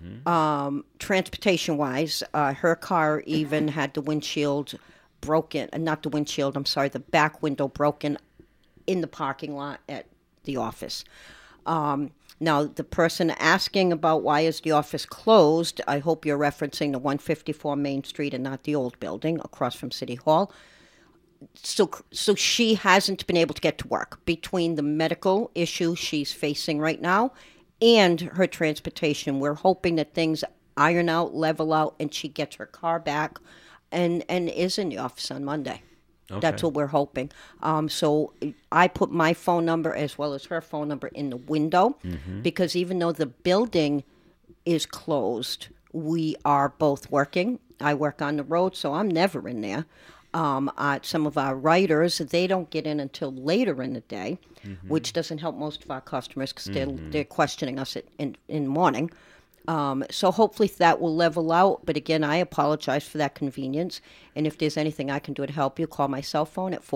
transportation-wise, her car even had the windshield broken, the back window broken in the parking lot at the office. Now, the person asking about why is the office closed, I hope you're referencing the 154 Main Street and not the old building across from City Hall. So she hasn't been able to get to work between the medical issue she's facing right now and her transportation. We're hoping that things iron out, level out, and she gets her car back and is in the office on Monday. Okay. That's what we're hoping. So I put my phone number as well as her phone number in the window because even though the building is closed, we are both working. I work on the road, so I'm never in there. Some of our writers, they don't get in until later in the day, which doesn't help most of our customers because they're questioning us in the morning. So hopefully that will level out. But again, I apologize for that convenience. And if there's anything I can do to help you, call my cell phone at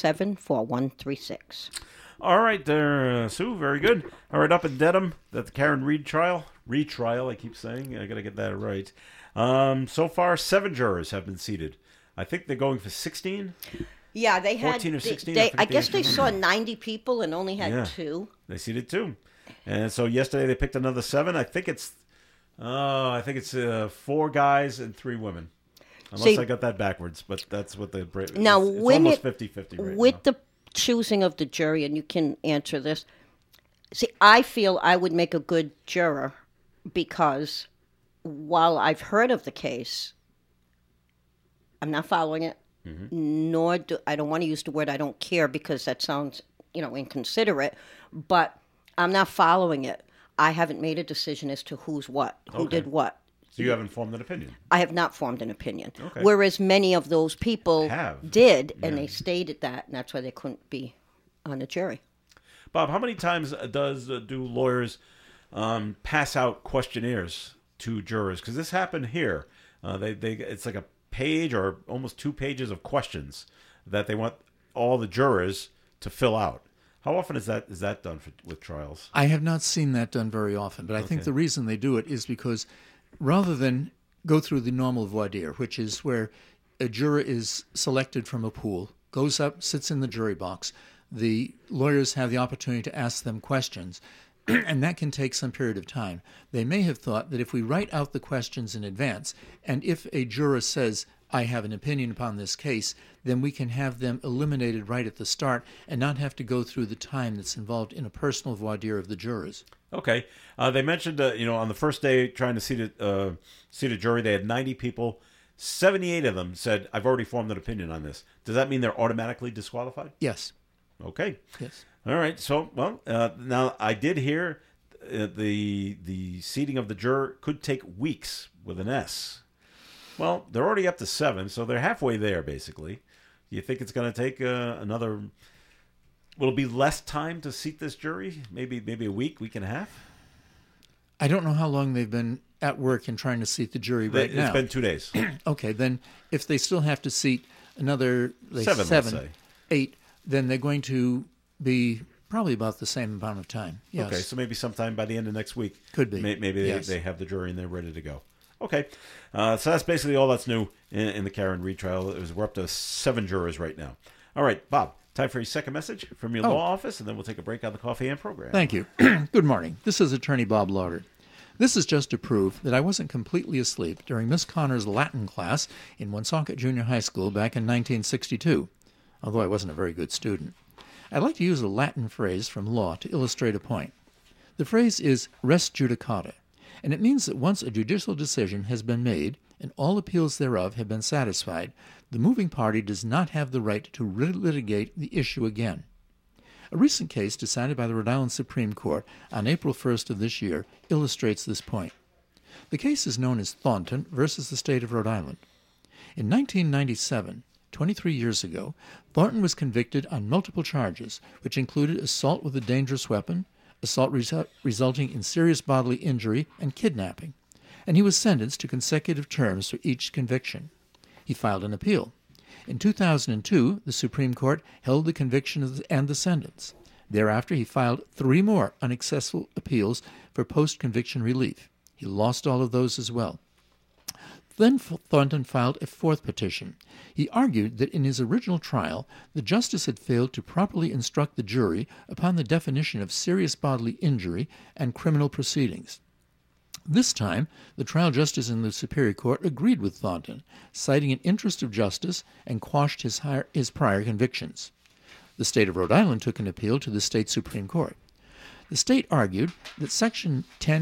487-4136. All right there, Sue. Very good. All right, up in Dedham, the Karen Reed trial. Retrial, I keep saying. I got to get that right. So far, 7 jurors have been seated. I think they're going for 16. Yeah, they had 14 or 16. I guess they saw 90 people and only had 2. They seated 2. And so yesterday they picked another 7. I think it's 4 guys and 3 women. Unless I got that backwards, but that's what the now it's almost 50-50 right with now. the choosing of the jury, and you can answer this. See, I feel I would make a good juror because while I've heard of the case, I'm not following it. Nor I don't want to use the word I don't care because that sounds, inconsiderate, but I'm not following it. I haven't made a decision as to who's what, who did what. So you haven't formed an opinion? I have not formed an opinion. Okay. Whereas many of those people did, and Yeah. they stated that, and that's why they couldn't be on the jury. Bob, how many times do lawyers pass out questionnaires to jurors? Because this happened here. It's like a page or almost 2 pages of questions that they want all the jurors to fill out. How often is that done with trials? I have not seen that done very often, but I think the reason they do it is because rather than go through the normal voir dire, which is where a juror is selected from a pool, goes up, sits in the jury box, the lawyers have the opportunity to ask them questions, and that can take some period of time. They may have thought that if we write out the questions in advance, and if a juror says, I have an opinion upon this case, then we can have them eliminated right at the start and not have to go through the time that's involved in a personal voir dire of the jurors. Okay. They mentioned, on the first day trying to seat a jury, they had 90 people. 78 of them said, I've already formed an opinion on this. Does that mean they're automatically disqualified? Yes. Okay. Yes. All right. So, now I did hear the seating of the juror could take weeks with an S. Well, they're already up to 7, so they're halfway there, basically. You think it's going to take another... Will it be less time to seat this jury? Maybe a week and a half? I don't know how long they've been at work in trying to seat the jury right now. It's been 2 days. Okay, then if they still have to seat another 7, 8, then they're going to be probably about the same amount of time. Yes. Okay, so maybe sometime by the end of next week. Could be. Maybe Yes. they have the jury and they're ready to go. Okay, so that's basically all that's new in the Karen Reed trial. We're up to 7 jurors right now. All right, Bob, time for your second message from your law office, and then we'll take a break on the Coffee and program. Thank you. Good morning. This is Attorney Bob Lauder. This is just to prove that I wasn't completely asleep during Miss Connor's Latin class in Woonsocket Junior High School back in 1962, although I wasn't a very good student. I'd like to use a Latin phrase from law to illustrate a point. The phrase is res judicata, and it means that once a judicial decision has been made and all appeals thereof have been satisfied, the moving party does not have the right to relitigate the issue again. A recent case decided by the Rhode Island Supreme Court on April 1st of this year illustrates this point. The case is known as Thornton versus the State of Rhode Island. In 1997, 23 years ago, Thornton was convicted on multiple charges, which included assault with a dangerous weapon, assault resulting in serious bodily injury, and kidnapping, and he was sentenced to consecutive terms for each conviction. He filed an appeal. In 2002, the Supreme Court held the conviction and the sentence. Thereafter, he filed 3 more unsuccessful appeals for post-conviction relief. He lost all of those as well. Then Thornton filed a 4th petition. He argued that in his original trial, the justice had failed to properly instruct the jury upon the definition of serious bodily injury and criminal proceedings. This time, the trial justice in the Superior Court agreed with Thornton, citing an interest of justice, and quashed his prior convictions. The state of Rhode Island took an appeal to the state Supreme Court. The state argued that Section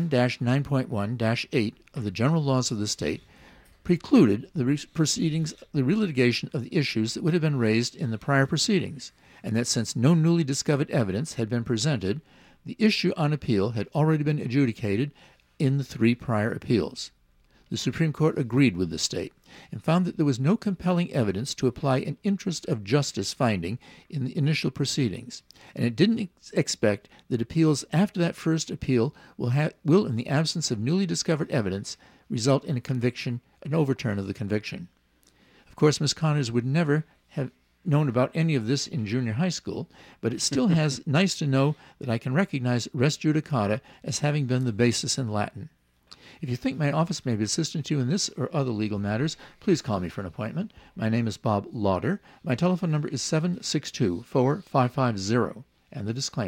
10-9.1-8 of the general laws of the state precluded the relitigation of the issues that would have been raised in the prior proceedings, and that since no newly discovered evidence had been presented, the issue on appeal had already been adjudicated in the 3 prior appeals. The Supreme Court agreed with the state and found that there was no compelling evidence to apply an interest of justice finding in the initial proceedings, and it didn't expect that appeals after that first appeal will, in the absence of newly discovered evidence, result in a conviction, an overturn of the conviction. Of course, Miss Connors would never have known about any of this in junior high school, but it still has nice to know that I can recognize res judicata as having been the basis in Latin. If you think my office may be assistant to you in this or other legal matters, please call me for an appointment. My name is Bob Lauder. My telephone number is 762-4550. And the disclaimer.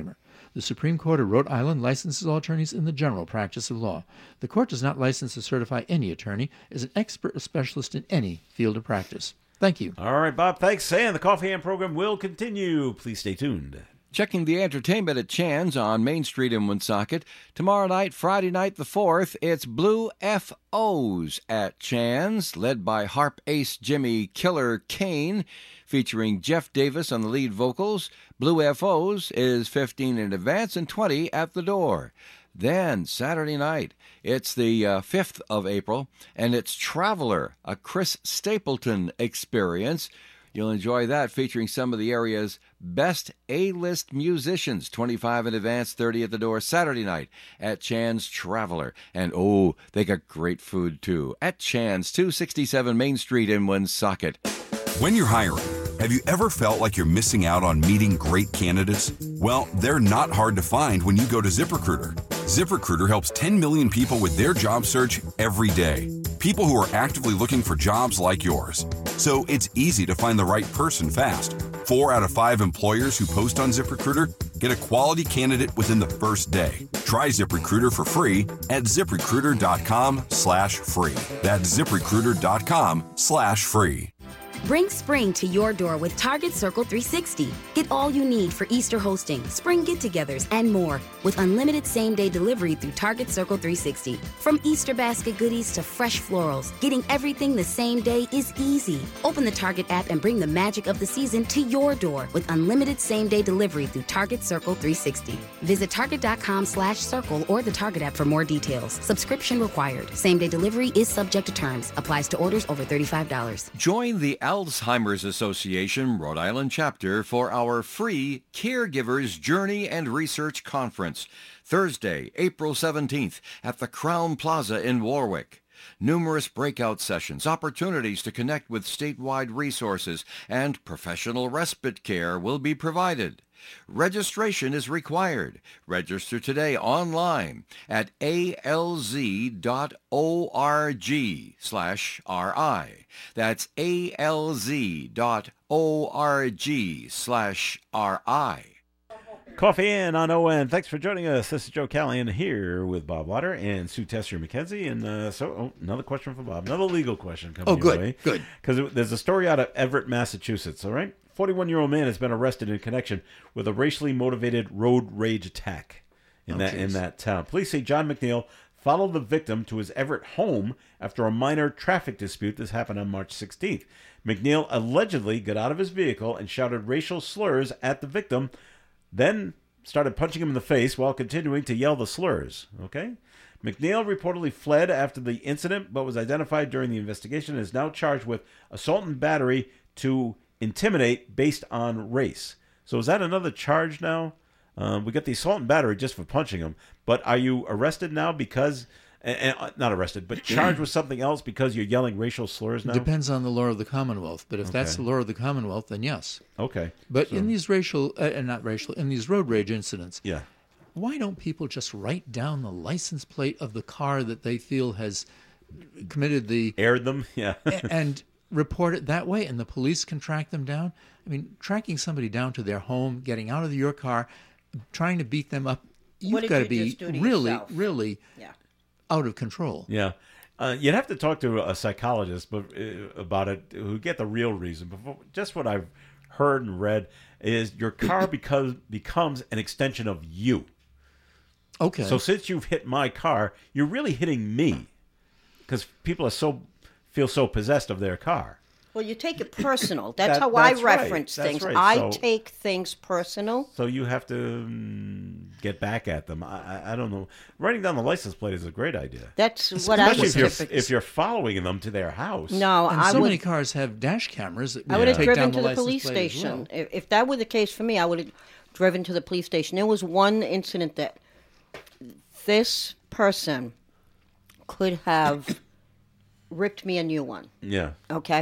The Supreme Court of Rhode Island licenses all attorneys in the general practice of law. The court does not license or certify any attorney as an expert or specialist in any field of practice. Thank you. All right, Bob, thanks. And the Coffee and program will continue. Please stay tuned. Checking the entertainment at Chan's on Main Street in Woonsocket. Tomorrow night, Friday night the 4th, it's Blue F.O.'s at Chan's, led by harp ace Jimmy Killer Kane, featuring Jeff Davis on the lead vocals. Blue F.O.'s is $15 in advance and $20 at the door. Then, Saturday night, it's the 5th of April, and it's Traveler, a Chris Stapleton experience. You'll enjoy that, featuring some of the area's best A-list musicians. $25 in advance, $30 at the door, Saturday night at Chan's Traveler. And, oh, they got great food, too, at Chan's, 267 Main Street in Woonsocket. When you're hiring, have you ever felt like you're missing out on meeting great candidates? Well, they're not hard to find when you go to ZipRecruiter. ZipRecruiter helps 10 million people with their job search every day. People who are actively looking for jobs like yours. So it's easy to find the right person fast. 4 out of 5 employers who post on ZipRecruiter get a quality candidate within the first day. Try ZipRecruiter for free at ZipRecruiter.com/free. That's ZipRecruiter.com/free. Bring spring to your door with Target Circle 360. Get all you need for Easter hosting, spring get-togethers, and more with unlimited same-day delivery through Target Circle 360. From Easter basket goodies to fresh florals, getting everything the same day is easy. Open the Target app and bring the magic of the season to your door with unlimited same-day delivery through Target Circle 360. Visit Target.com/circle or the Target app for more details. Subscription required. Same-day delivery is subject to terms. Applies to orders over $35. Join the Alzheimer's Association Rhode Island chapter for our free Caregivers Journey and Research Conference, Thursday, April 17th at the Crown Plaza in Warwick. Numerous breakout sessions, opportunities to connect with statewide resources, and professional respite care will be provided. Registration is required. Register today online at alz.org/RI. That's alz.org/RI. Coffee in on ON. Thanks for joining us. This is Joe Callahan here with Bob Lauder and Sue Tessier-McKenzie. And another question for Bob. Another legal question coming your way. Good. Because there's a story out of Everett, Massachusetts, all right? 41-year-old man has been arrested in connection with a racially motivated road rage attack in that town. Police say John McNeil followed the victim to his Everett home after a minor traffic dispute. This happened on March 16th. McNeil allegedly got out of his vehicle and shouted racial slurs at the victim, then started punching him in the face while continuing to yell the slurs. Okay? McNeil reportedly fled after the incident, but was identified during the investigation and is now charged with assault and battery to intimidate based on race. So is that another charge now? We got the assault and battery just for punching him, but are you arrested now because, not arrested, but charged with something else because you're yelling racial slurs now? Depends on the law of the Commonwealth, but if that's the law of the Commonwealth, then yes. Okay. But in these in these road rage incidents, yeah, why don't people just write down the license plate of the car that they feel has committed the... aired them? Yeah. and report it that way, and the police can track them down? I mean, tracking somebody down to their home, getting out of your car, trying to beat them up, you've got to be really out of control. Yeah. You'd have to talk to a psychologist about it who get the real reason. But just what I've heard and read is your car becomes an extension of you. Okay. So since you've hit my car, you're really hitting me because people feel so possessed of their car. Well, you take it personal. That's how I reference things. Right. I take things personal. So you have to get back at them. I don't know. Writing down the license plate is a great idea. That's what I would if you're following them to their house. No, and so many cars have dash cameras. That I would have take driven down to the police station. Well. If that were the case for me, I would have driven to the police station. There was one incident that this person could have ripped me a new one. Yeah. Okay.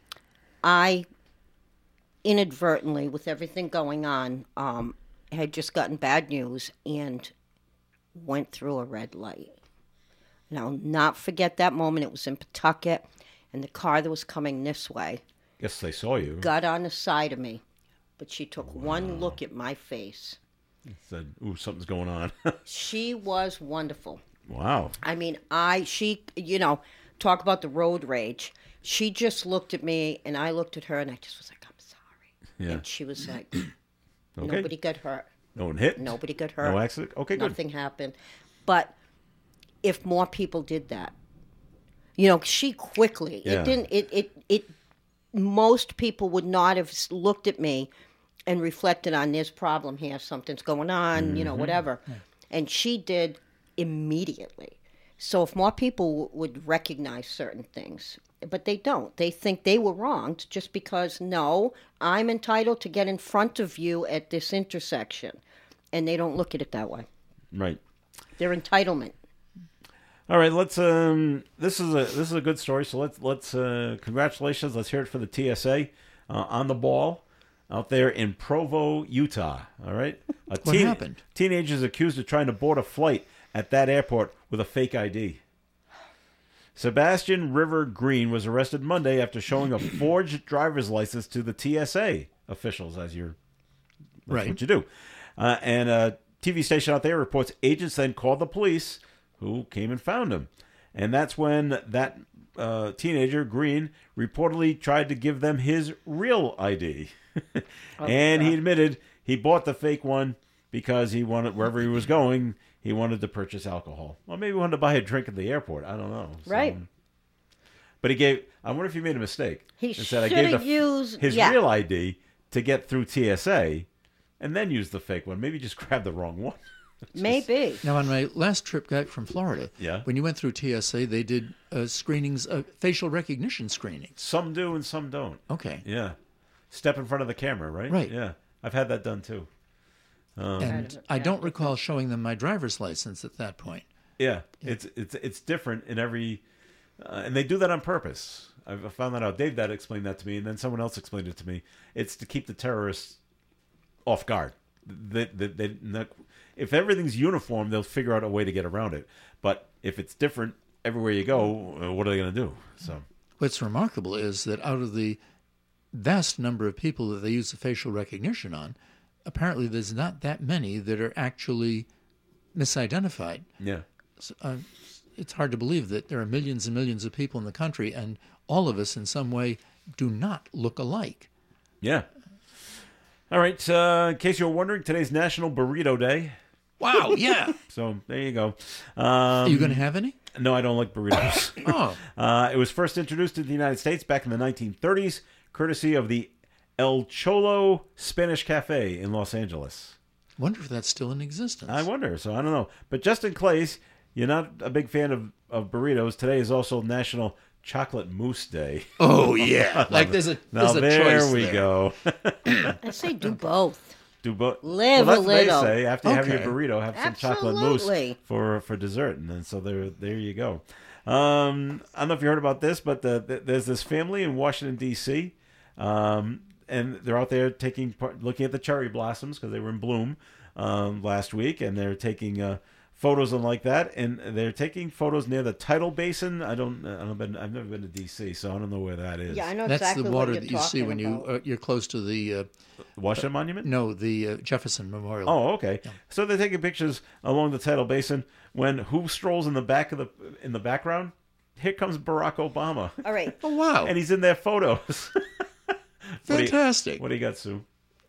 I inadvertently, with everything going on, had just gotten bad news and went through a red light. And I'll not forget that moment. It was in Pawtucket, and the car that was coming this way. Guess they saw you. Got on the side of me, but she took one look at my face, Said, "Ooh, something's going on." She was wonderful. Wow. I mean, talk about the road rage. She just looked at me, and I looked at her, and I just was like, "I'm sorry." Yeah. And she was like, Okay. "Nobody got hurt. No one hit? Nobody got hurt. No accident? Okay, good. Nothing happened." But if more people did that, she quickly. Yeah. It didn't. Most people would not have looked at me and reflected on this problem here. Something's going on. Whatever. Yeah. And she did immediately. So if more people would recognize certain things, but they don't. They think they were wronged just because, no, I'm entitled to get in front of you at this intersection. And they don't look at it that way. Right. Their entitlement. All right, let's this is a good story. So let's congratulations. Let's hear it for the TSA on the ball out there in Provo, Utah. All right? What happened? Teenagers accused of trying to board a flight at that airport with a fake ID. Sebastian River Green was arrested Monday after showing a forged driver's license to the TSA officials, that's right. What you do. And a TV station out there reports agents then called the police, who came and found him. And that's when that teenager, Green, reportedly tried to give them his real ID. And he admitted he bought the fake one because he wanted, wherever he was going, he wanted to purchase alcohol. Well, maybe he wanted to buy a drink at the airport. I don't know. Right. But I wonder if he made a mistake. He should have used his real ID to get through TSA and then use the fake one. Maybe just grabbed the wrong one. Maybe. Now, on my last trip back from Florida, yeah, when you went through TSA, they did screenings, facial recognition screenings. Some do and some don't. Okay. Yeah. Step in front of the camera, right? Right. Yeah. I've had that done too. And I don't recall showing them my driver's license at that point. Yeah. It's different in every, and they do that on purpose. I found that out. Dave explained that to me, and then someone else explained it to me. It's to keep the terrorists off guard. If everything's uniform, they'll figure out a way to get around it. But if it's different everywhere you go, what are they going to do? So, what's remarkable is that out of the vast number of people that they use the facial recognition on, apparently there's not that many that are actually misidentified. Yeah. So, it's hard to believe that there are millions and millions of people in the country, and all of us in some way do not look alike. Yeah. All right. In case you're wondering, today's National Burrito Day. Wow, yeah. So there you go. Are you going to have any? No, I don't like burritos. Oh. It was first introduced to the United States back in the 1930s, courtesy of the El Cholo Spanish Cafe in Los Angeles. Wonder if that's still in existence. I wonder, so I don't know. But just in case you're not a big fan of burritos, today is also National Chocolate Mousse Day. Oh, yeah. Like there's a choice there we there. Go. I say do both. Do both. Live well, a little. They say after you have your burrito, have some chocolate Absolutely. mousse for dessert, and then so there you go. I don't know if you heard about this, but there's this family in Washington D.C. And they're out there looking at the cherry blossoms because they were in bloom last week, and they're taking photos and like that, and they're taking photos near the tidal basin. I've never been to D.C., so I don't know where that is. Yeah, I know That's exactly the water what that you're you see when talking you're close to the Washington Monument. No, the Jefferson Memorial. Oh, okay. Yeah. So they're taking pictures along the tidal basin. When who strolls in the background? Here comes Barack Obama. All right. Oh, wow. And he's in their photos. Fantastic. What do you got, Sue?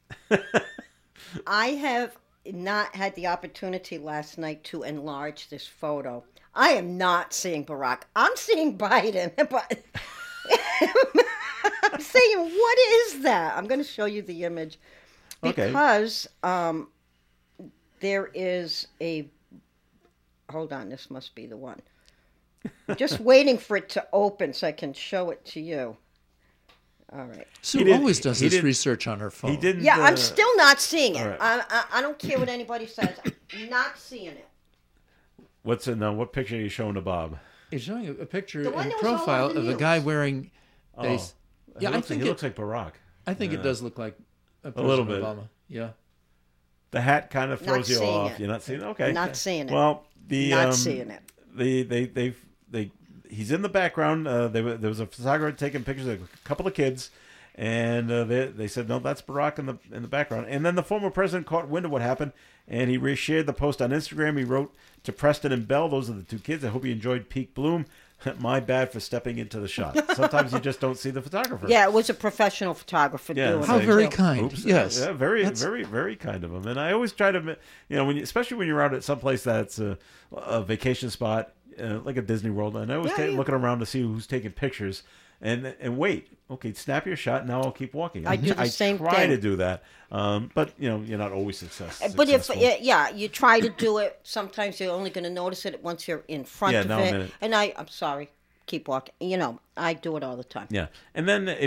I have not had the opportunity last night to enlarge this photo. I am not seeing Barack. I'm seeing Biden. But I'm saying, what is that? I'm going to show you the image. Because there is a... Hold on, this must be the one. I'm just waiting for it to open so I can show it to you. All right. Sue always does this research on her phone. He didn't. Yeah, I'm still not seeing it. Right. I don't care what anybody says. I'm not seeing it. What's in what picture are you showing to Bob? He's showing a picture The one in that was all profile over the of a news. guy wearing a... Yeah, I think he looks like Barack. I think it does look like President little bit. Obama. Yeah. The hat kind of throws you seeing off. it. You're not seeing it? Okay. Not seeing it. Well, Not seeing it. He's in the background. There was a photographer taking pictures of a couple of kids, And they said, no, that's Barack in the background. And then the former president caught wind of what happened, and he reshared the post on Instagram. He wrote to Preston and Belle, those are the two kids, I hope you enjoyed Peak Bloom. My bad for stepping into the shot. Sometimes you just don't see the photographer. Yeah, it was a professional photographer doing it. How very kind. Oops. Yes. Yeah, very, very, very kind of him. And I always try to, especially when you're out at some place that's a vacation spot, like a Disney World, and I always looking around to see who's taking pictures. And wait, okay, snap your shot. Now I'll keep walking. I do the same thing. I try to do that, but you're not always successful. But you try to do it. Sometimes you're only going to notice it once you're in front of it. A minute. And I'm sorry, keep walking. I do it all the time. Yeah, and then